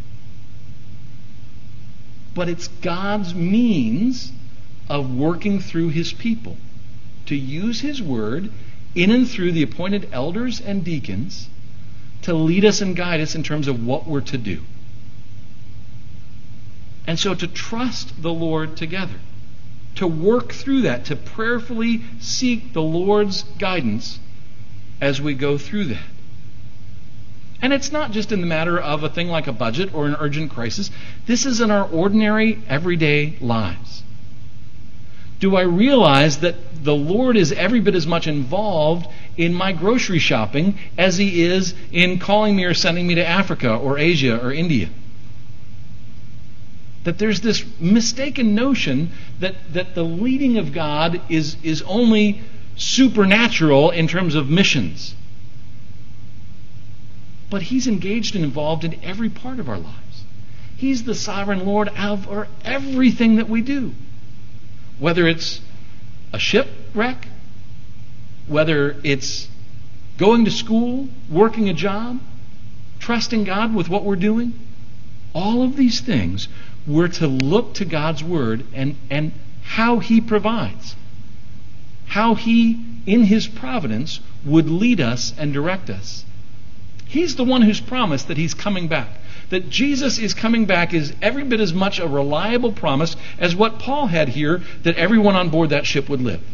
but it's God's means of working through His people to use His Word in and through the appointed elders and deacons to lead us and guide us in terms of what we're to do. And so to trust the Lord together, to work through that, to prayerfully seek the Lord's guidance as we go through that. And it's not just in the matter of a thing like a budget or an urgent crisis. This is in our ordinary, everyday lives. Do I realize that the Lord is every bit as much involved in my grocery shopping as He is in calling me or sending me to Africa or Asia or India? That there's this mistaken notion that the leading of God is only supernatural in terms of missions. But He's engaged and involved in every part of our lives. He's the sovereign Lord of everything that we do. Whether it's a shipwreck, whether it's going to school, working a job, trusting God with what we're doing, all of these things we're to look to God's Word and how He provides. How He, in His providence, would lead us and direct us. He's the one who's promised that He's coming back. That Jesus is coming back is every bit as much a reliable promise as what Paul had here, that everyone on board that ship would live.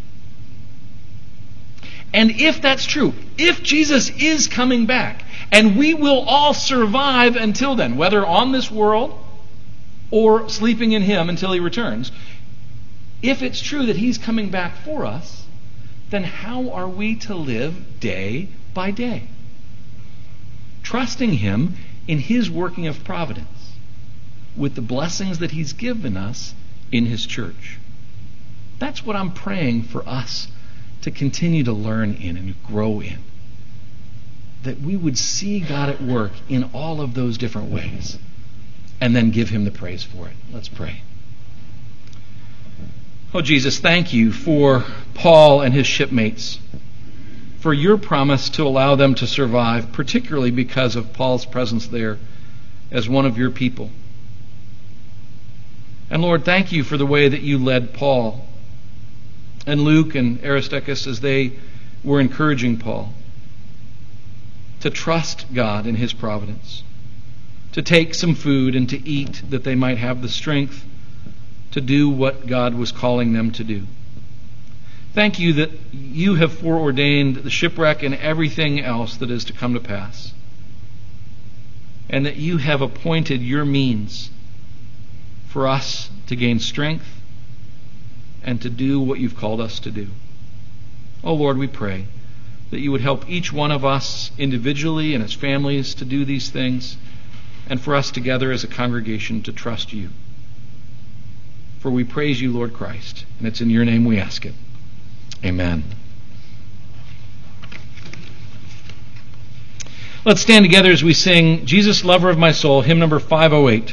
And if that's true, if Jesus is coming back, and we will all survive until then, whether on this world or sleeping in Him until He returns, if it's true that He's coming back for us, then how are we to live day by day? Trusting Him in His working of providence with the blessings that He's given us in His church. That's what I'm praying for us to continue to learn in and grow in. That we would see God at work in all of those different ways and then give Him the praise for it. Let's pray. Oh, Jesus, thank You for Paul and his shipmates, for Your promise to allow them to survive, particularly because of Paul's presence there as one of Your people. And Lord, thank You for the way that You led Paul and Luke and Aristarchus as they were encouraging Paul to trust God in His providence, to take some food and to eat that they might have the strength to do what God was calling them to do. Thank You that You have foreordained the shipwreck and everything else that is to come to pass, and that You have appointed Your means for us to gain strength and to do what You've called us to do. Oh Lord, we pray that You would help each one of us individually and as families to do these things, and for us together as a congregation to trust You. For we praise You, Lord Christ, and it's in Your name we ask it. Amen. Let's stand together as we sing Jesus, Lover of My Soul, hymn number 508.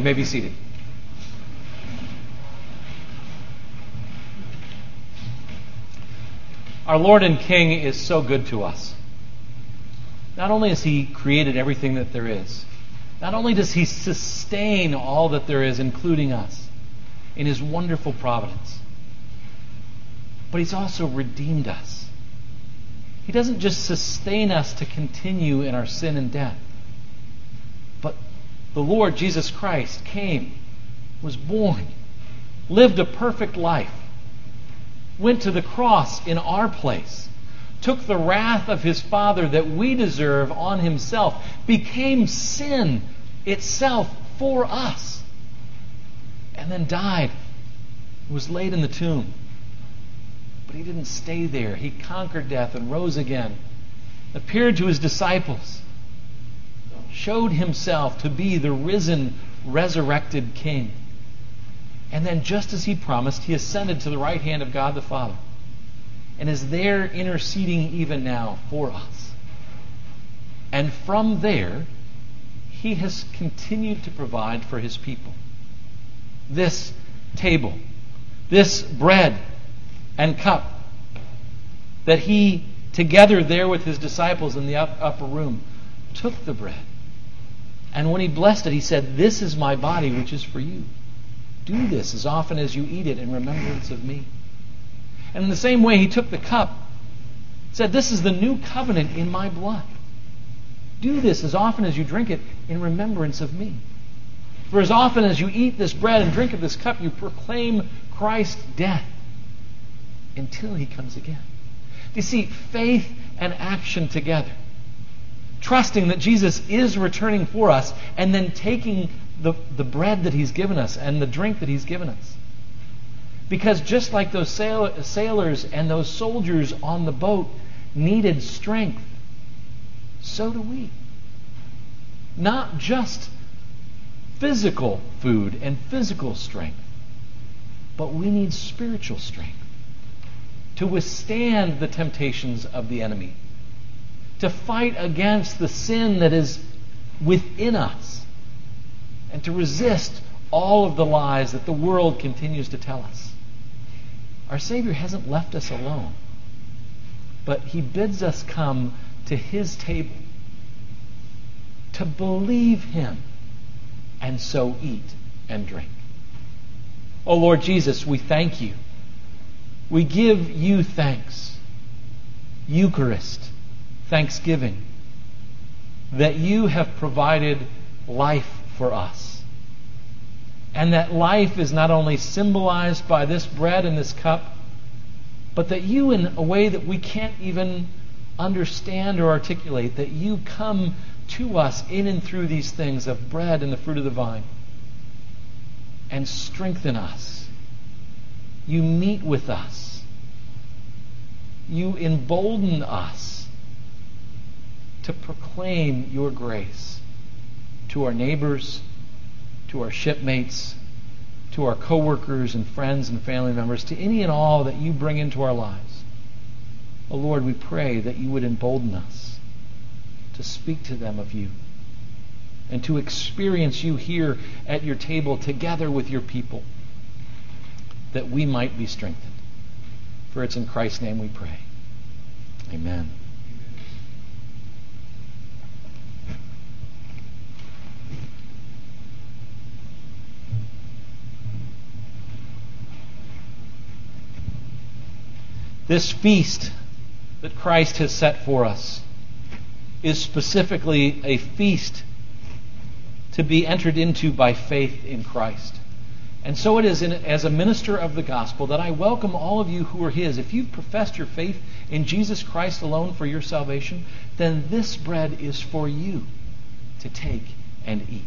may be seated. Our Lord and King is so good to us. Not only has He created everything that there is, not only does He sustain all that there is, including us, in His wonderful providence, but He's also redeemed us. He doesn't just sustain us to continue in our sin and death, but the Lord Jesus Christ came, was born, lived a perfect life, went to the cross in our place, took the wrath of His Father that we deserve on Himself, became sin itself for us, and then died, was laid in the tomb. But He didn't stay there. He conquered death and rose again, appeared to His disciples, showed Himself to be the risen, resurrected King. And then, just as He promised, He ascended to the right hand of God the Father and is there interceding even now for us. And from there, He has continued to provide for His people. This table, this bread and cup that He, together there with His disciples in the upper room, took the bread. And when He blessed it, He said, "This is my body, which is for you. Do this as often as you eat it in remembrance of me." And in the same way, He took the cup, said, "This is the new covenant in my blood. Do this as often as you drink it in remembrance of me. For as often as you eat this bread and drink of this cup, you proclaim Christ's death until He comes again." You see, faith and action together. Trusting that Jesus is returning for us, and then taking the bread that He's given us and the drink that He's given us. Because just like those sailors and those soldiers on the boat needed strength, so do we. Not just physical food and physical strength, but we need spiritual strength to withstand the temptations of the enemy, to fight against the sin that is within us, and to resist all of the lies that the world continues to tell us. Our Savior hasn't left us alone, but He bids us come to His table to believe Him and so eat and drink. Oh Lord Jesus, we thank You. We give You thanks. Eucharist, thanksgiving, that You have provided life for us. And that life is not only symbolized by this bread and this cup, but that You, in a way that we can't even understand or articulate, that You come to us in and through these things of bread and the fruit of the vine and strengthen us. You meet with us. You embolden us to proclaim Your grace to our neighbors, to our shipmates, to our co-workers and friends and family members, to any and all that You bring into our lives. Oh Lord, we pray that You would embolden us to speak to them of You and to experience You here at Your table together with Your people, that we might be strengthened. For it's in Christ's name we pray. Amen. This feast that Christ has set for us is specifically a feast to be entered into by faith in Christ. And so it is as a minister of the gospel that I welcome all of you who are His. If you've professed your faith in Jesus Christ alone for your salvation, then this bread is for you to take and eat.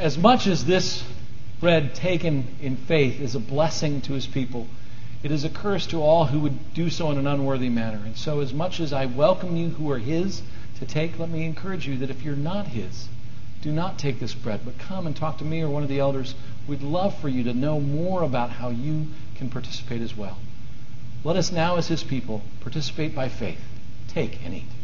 as much as this bread taken in faith is a blessing to his people, it is a curse to all who would do so in an unworthy manner. And so as much as I welcome you who are his to take, let me encourage you that if you're not his, do not take this bread, but come and talk to me or one of the elders. We'd love for you to know more about how you can participate as well. Let us now, as his people, participate by faith. Take and eat.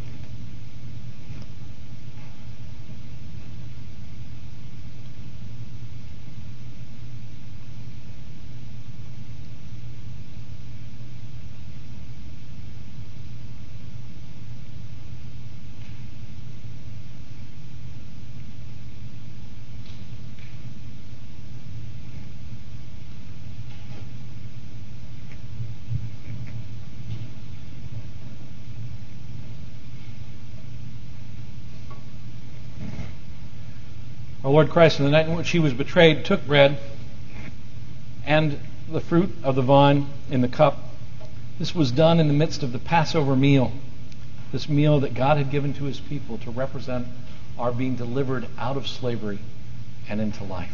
Our Lord Christ, on the night in which he was betrayed, took bread and the fruit of the vine in the cup. This was done in the midst of the Passover meal, this meal that God had given to his people to represent our being delivered out of slavery and into life.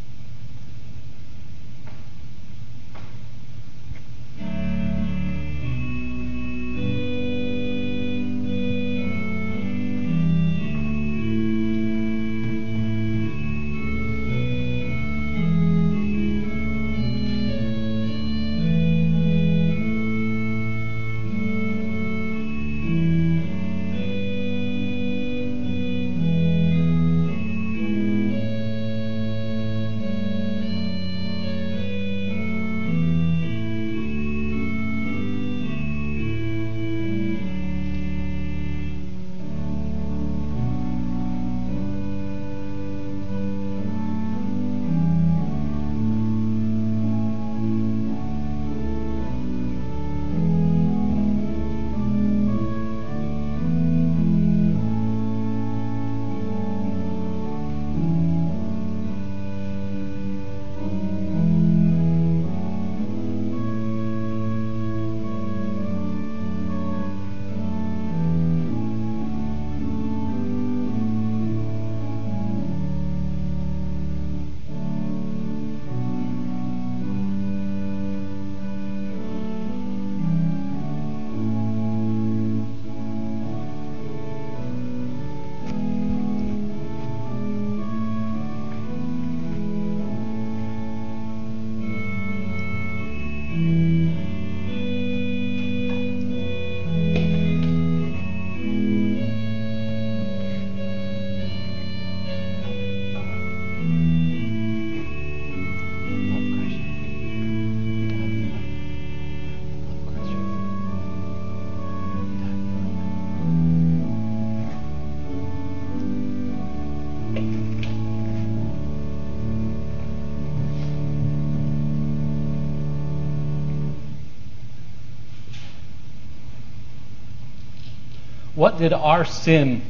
What did our sin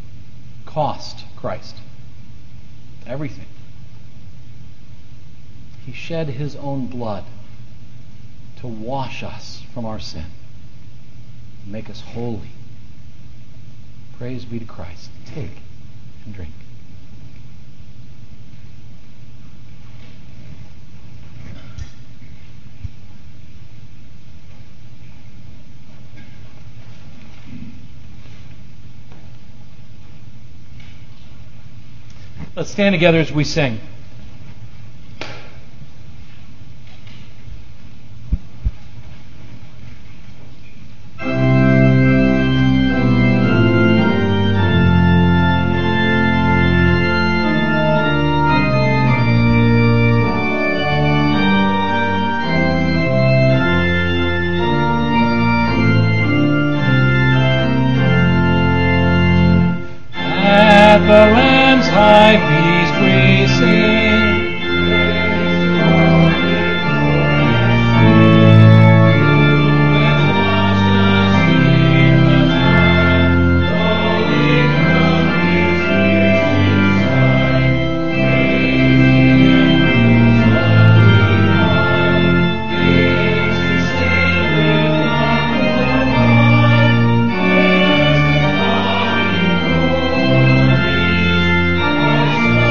cost Christ? Everything. He shed his own blood to wash us from our sin, make us holy. Praise be to Christ. Take and drink. Let's stand together as we sing. At the Lamb's high feast we sing. Praise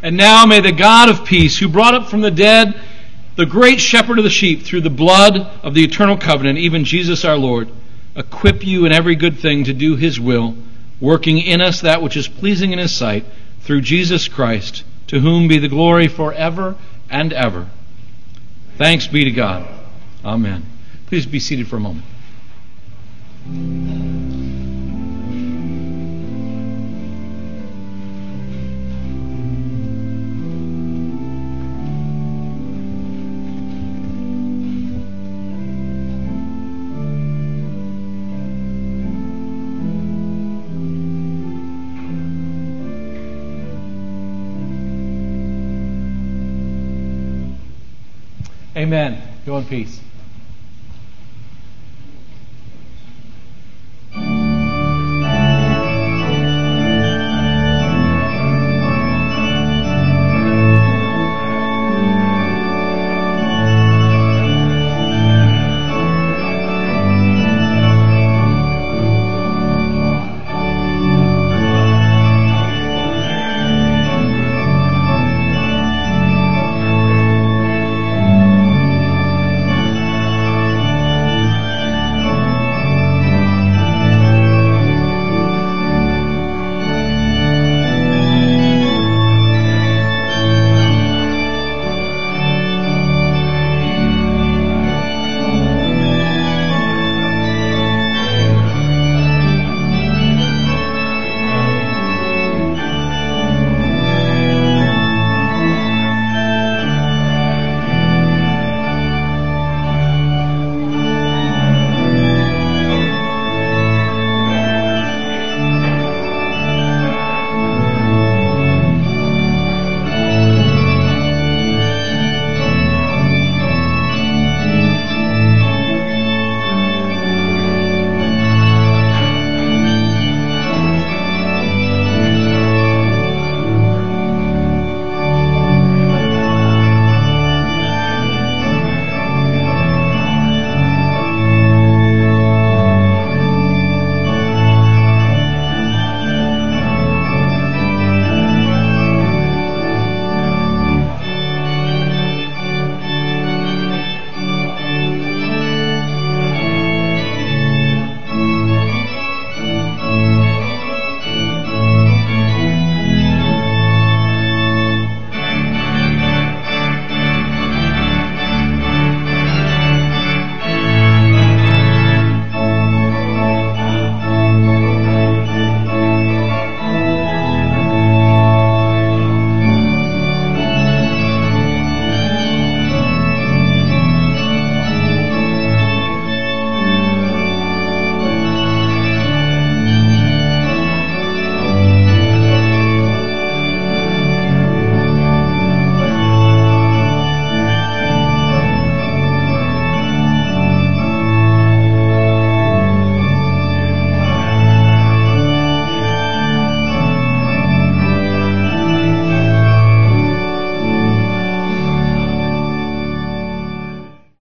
And now may the God of peace, who brought up from the dead the great shepherd of the sheep through the blood of the eternal covenant, even Jesus our Lord, equip you in every good thing to do His will, working in us that which is pleasing in His sight, through Jesus Christ, to whom be the glory forever and ever. Thanks be to God. Amen. Please be seated for a moment. Amen. Go in peace.